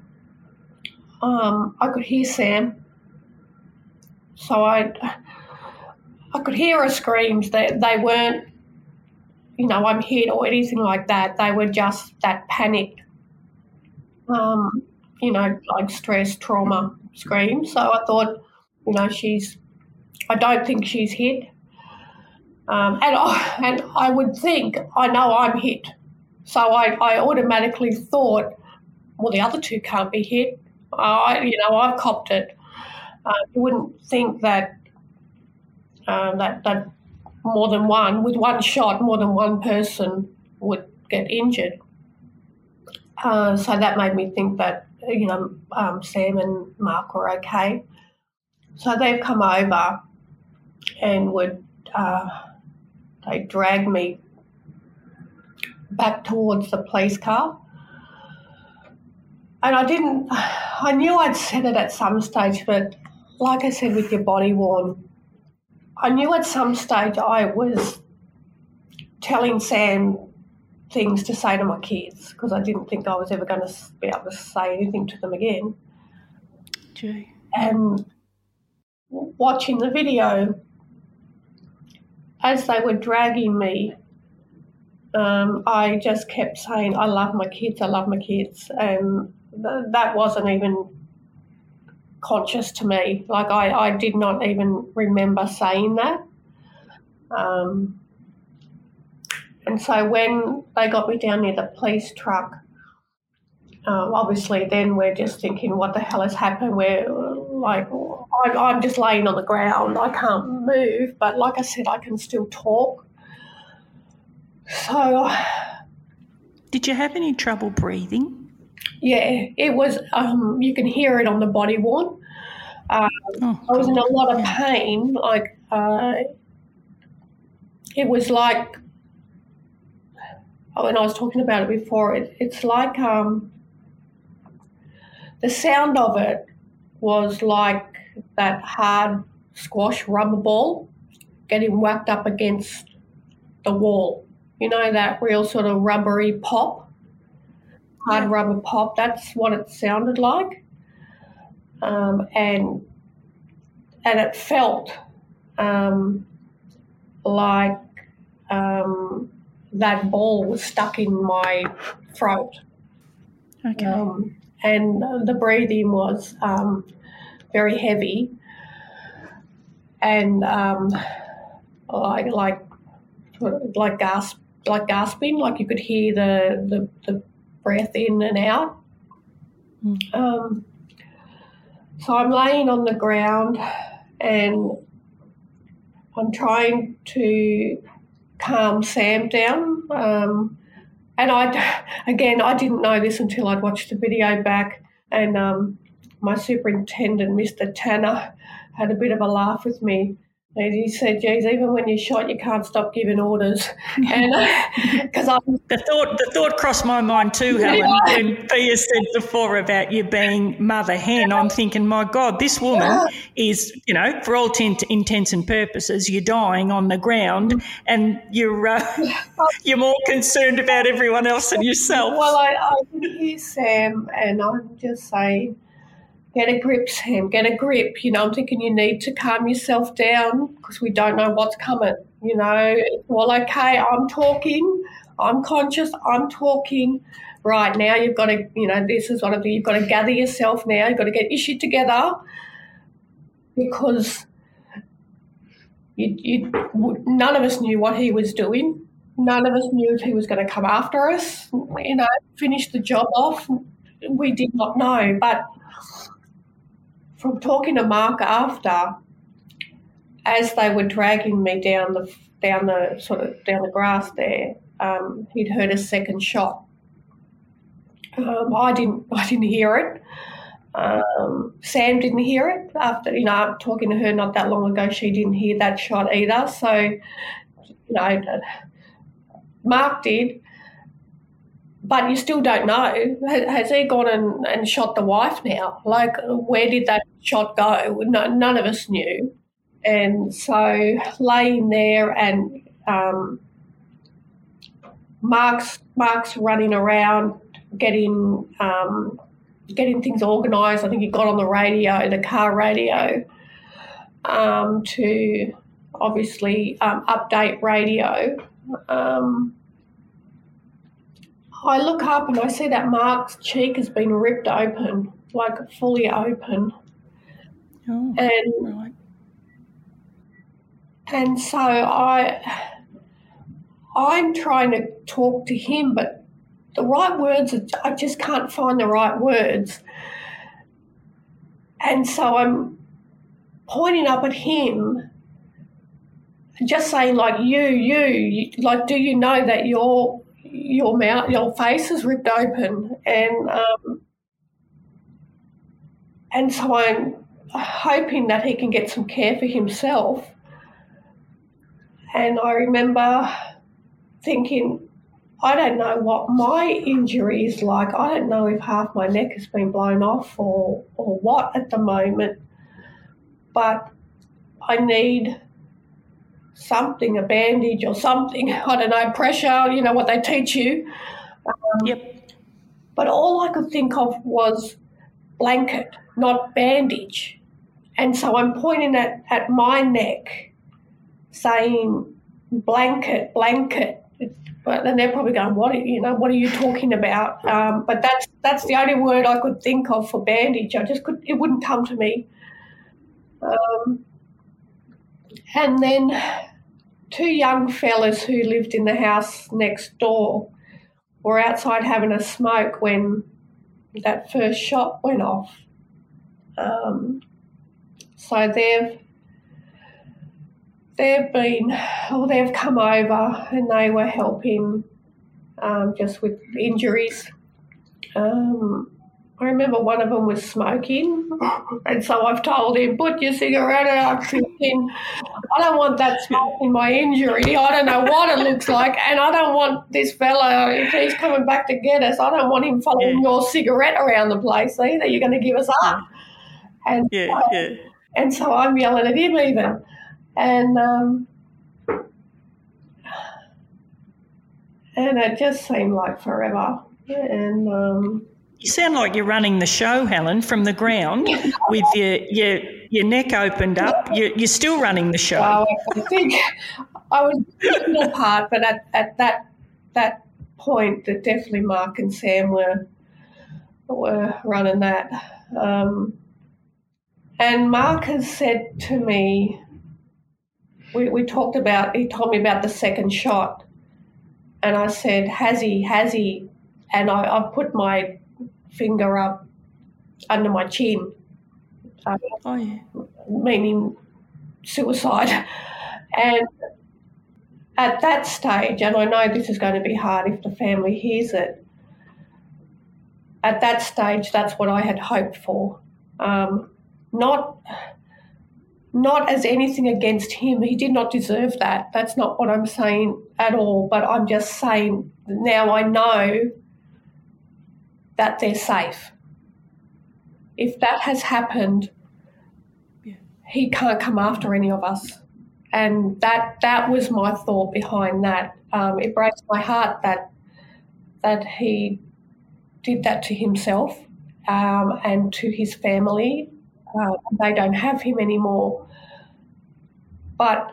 Um, I could hear Sam. So I, I could hear her screams. They, they weren't, you know, I'm hit or anything like that. They were just that panic, um, you know, like stress, trauma scream. So I thought, you know, she's, I don't think she's hit. Um, and, I, and I would think, I know I'm hit. So I, I automatically thought, well, the other two can't be hit. I, you know, I've copped it. Uh, you wouldn't think that, uh, that that more than one, with one shot, more than one person would get injured. Uh, so that made me think that, you know, um, Sam and Mark were okay. So they've come over and would, uh, they dragged me back towards the police car. and I didn't, I knew I'd said it at some stage, but like I said with your body worn, I knew at some stage I was telling Sam things to say to my kids because I didn't think I was ever going to be able to say anything to them again. Gee. And watching the video, as they were dragging me, um, I just kept saying, I love my kids, I love my kids. And th- that wasn't even conscious to me. Like I, I did not even remember saying that. Um, and so when they got me down near the police truck, um, obviously then we're just thinking, what the hell has happened? We're like, I, I'm just laying on the ground. I can't move. But like I said, I can still talk. So... Did you have any trouble breathing? Yeah, it was, um, you can hear it on the body worn. Uh, oh, I was in a lot of pain. Like, uh, it was like, when I was talking about it before, it, it's like um, the sound of it was like that hard squash rubber ball getting whacked up against the wall. You know, that real sort of rubbery pop, hard yeah. rubber pop. That's what it sounded like. Um, and and it felt um, like um, that ball was stuck in my throat. Okay. Um, and the breathing was um, very heavy and um, like like like gasp like gasping, like you could hear the the, the breath in and out. Mm. Um, so I'm laying on the ground and I'm trying to calm Sam down. Um, and I, again, I didn't know this until I'd watched the video back, and um, my superintendent, Mister Tanner, had a bit of a laugh with me. And he said, geez, even when you're shot, you can't stop giving orders. And because I the thought the thought crossed my mind too, Helen, yeah. when Pia said before about you being mother hen. I'm thinking, my God, this woman yeah. is, you know, for all tent, intents and purposes, you're dying on the ground, and you're uh, you're more concerned about everyone else than yourself. Well, I, I can hear Sam, and I'm just saying, get a grip, Sam, get a grip. You know, I'm thinking you need to calm yourself down because we don't know what's coming. You know, well, okay, I'm talking, I'm conscious, I'm talking. Right, now you've got to, you know, this is what I do. You've got to gather yourself now. You've got to get your shit together because you, you, none of us knew what he was doing. None of us knew if he was going to come after us, you know, finish the job off. We did not know, but from talking to Mark after, as they were dragging me down the down the sort of down the grass there, um, he'd heard a second shot. Um, I didn't I didn't hear it. Um, Sam didn't hear it. After you know talking to her not that long ago, she didn't hear that shot either. So you know, Mark did. But you still don't know. Has he gone and, and shot the wife now? Like, where did that shot go? No, none of us knew. And so laying there and um, Mark's Mark's running around getting um, getting things organised. I think he got on the radio, the car radio, um, to obviously um, update radio. Um I look up and I see that Mark's cheek has been ripped open, like fully open. Oh, and right. and so I, I'm trying to talk to him, but the right words, I just can't find the right words. And so I'm pointing up at him, just saying like, you, you, you like, do you know that you're, your mouth, your face is ripped open, and um, and so I'm hoping that he can get some care for himself. And I remember thinking, I don't know what my injury is like. I don't know if half my neck has been blown off or, or what at the moment, but I need something, a bandage or something. I don't know, pressure, you know, what they teach you. Um, yep. But all I could think of was blanket, not bandage. And so I'm pointing at, at my neck saying blanket, blanket. But then they're probably going, what are, you know, what are you talking about? Um, but that's that's the only word I could think of for bandage. I just could, it wouldn't come to me. Um, and then two young fellas who lived in the house next door were outside having a smoke when that first shot went off. Um, so they've they've been, well, they've come over and they were helping um, just with injuries. Um, I remember one of them was smoking, and so I've told him, put your cigarette out, thinking, I don't want that smoke in my injury. I don't know what it looks like, and I don't want this fella, if he's coming back to get us, I don't want him following yeah. your cigarette around the place either. You're going to give us up. And, yeah, uh, yeah. and so I'm yelling at him even. And um, and it just seemed like forever. And um, you sound like you're running the show, Helen, from the ground with your your, your neck opened up. You're, you're still running the show. Well, I think I was picking it apart, but at, at that that point, that definitely Mark and Sam were were running that. Um, and Mark has said to me, we, we talked about, he told me about the second shot, and I said, has he, has he? And I, I put my finger up under my chin, uh, oh, yeah. meaning suicide. And at that stage, and I know this is going to be hard if the family hears it, at that stage, that's what I had hoped for. Um, not, not as anything against him. He did not deserve that. That's not what I'm saying at all. But I'm just saying now I know that they're safe. If that has happened, yeah. he can't come after any of us. And that that was my thought behind that. Um, it breaks my heart that that he did that to himself um, and to his family. Uh, they don't have him anymore. But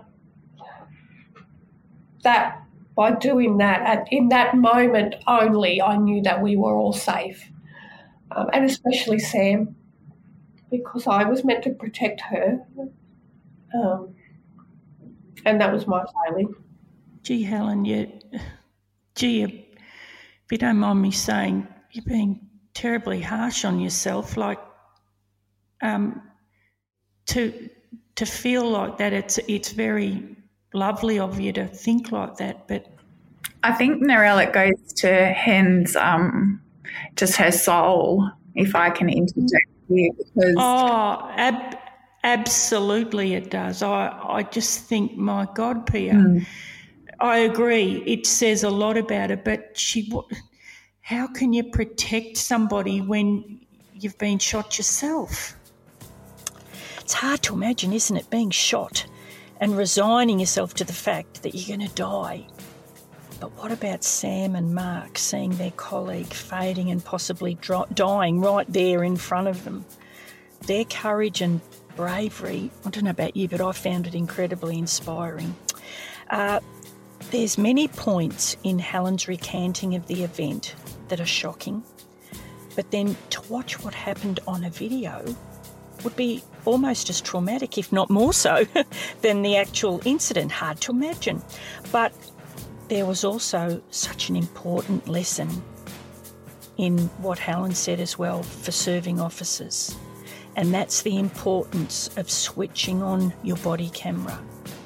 that by doing that, at, in that moment only, I knew that we were all safe, um, and especially Sam, because I was meant to protect her, um, and that was my failing. Gee, Helen, you, gee, if you don't mind me saying, you're being terribly harsh on yourself. Like, um, to to feel like that, it's it's very lovely of you to think like that, but I think, Narelle, it goes to Hen's, um, just her soul, if I can interject here, because oh, ab- absolutely it does. I I just think, my God, Pia, mm. I agree. It says a lot about her, but she, how can you protect somebody when you've been shot yourself? It's hard to imagine, isn't it, being shot and resigning yourself to the fact that you're going to die. But what about Sam and Mark seeing their colleague fading and possibly dro- dying right there in front of them? Their courage and bravery, I don't know about you, but I found it incredibly inspiring. Uh, there's many points in Helen's recanting of the event that are shocking, but then to watch what happened on a video would be almost as traumatic, if not more so, than the actual incident. Hard to imagine. But there was also such an important lesson in what Helen said as well for serving officers, and that's the importance of switching on your body camera.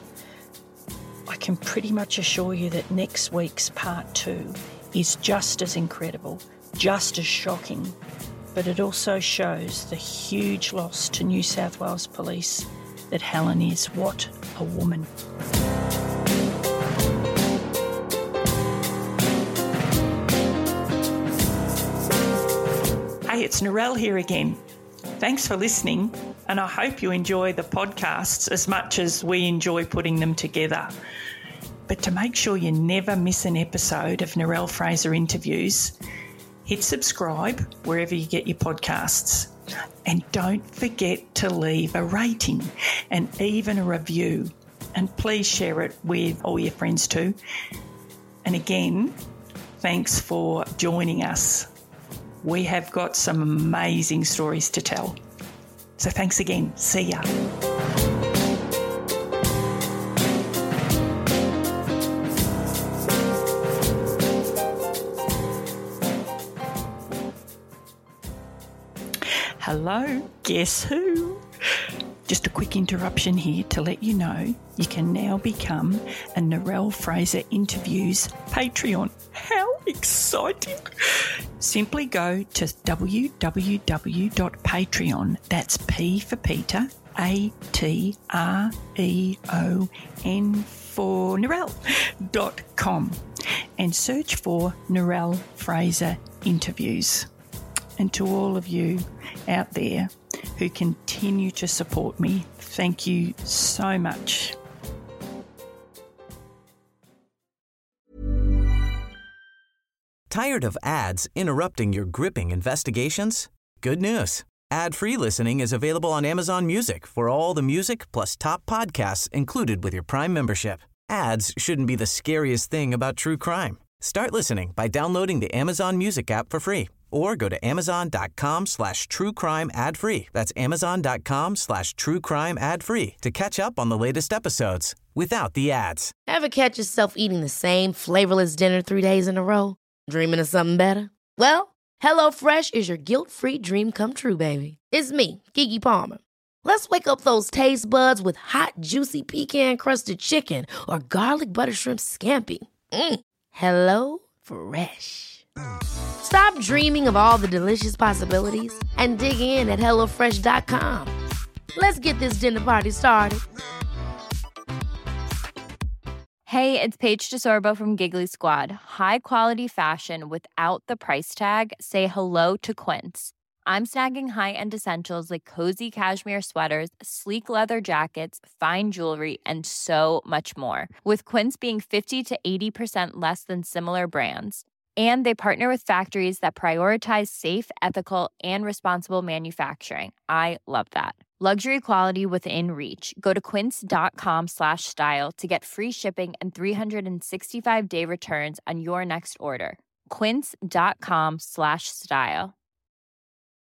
I can pretty much assure you that next week's part two is just as incredible, just as shocking, but it also shows the huge loss to New South Wales Police that Helen is. What a woman. It's Narelle here again. Thanks for listening, and I hope you enjoy the podcasts as much as we enjoy putting them together. But to make sure you never miss an episode of Narelle Fraser Interviews, hit subscribe wherever you get your podcasts. And don't forget to leave a rating and even a review. And please share it with all your friends too. And again, thanks for joining us. We have got some amazing stories to tell. So thanks again. See ya. Hello, guess who? Just a quick interruption here to let you know you can now become a Narelle Fraser Interviews Patreon. How exciting! Simply go to w w w dot patreon, that's P for Peter, A T R E O N for Narelle, dot com and search for Narelle Fraser Interviews. And to all of you out there who continue to support me, thank you so much. Tired of ads interrupting your gripping investigations? Good news. Ad-free listening is available on Amazon Music for all the music plus top podcasts included with your Prime membership. Ads shouldn't be the scariest thing about true crime. Start listening by downloading the Amazon Music app for free or go to amazon.com slash true crime ad free. That's amazon.com slash true crime ad free to catch up on the latest episodes without the ads. Ever catch yourself eating the same flavorless dinner three days in a row? Dreaming of something better? Well, HelloFresh is your guilt-free dream come true, baby. It's me, Keke Palmer. Let's wake up those taste buds with hot, juicy pecan-crusted chicken or garlic butter shrimp scampi. Mm. Hello Fresh. Stop dreaming of all the delicious possibilities and dig in at hello fresh dot com. Let's get this dinner party started. Hey, it's Paige DeSorbo from Giggly Squad. High quality fashion without the price tag. Say hello to Quince. I'm snagging high-end essentials like cozy cashmere sweaters, sleek leather jackets, fine jewelry, and so much more. With Quince being fifty to eighty percent less than similar brands. And they partner with factories that prioritize safe, ethical, and responsible manufacturing. I love that. Luxury quality within reach. Go to quince.com slash style to get free shipping and three sixty-five day returns on your next order. Quince.com slash style.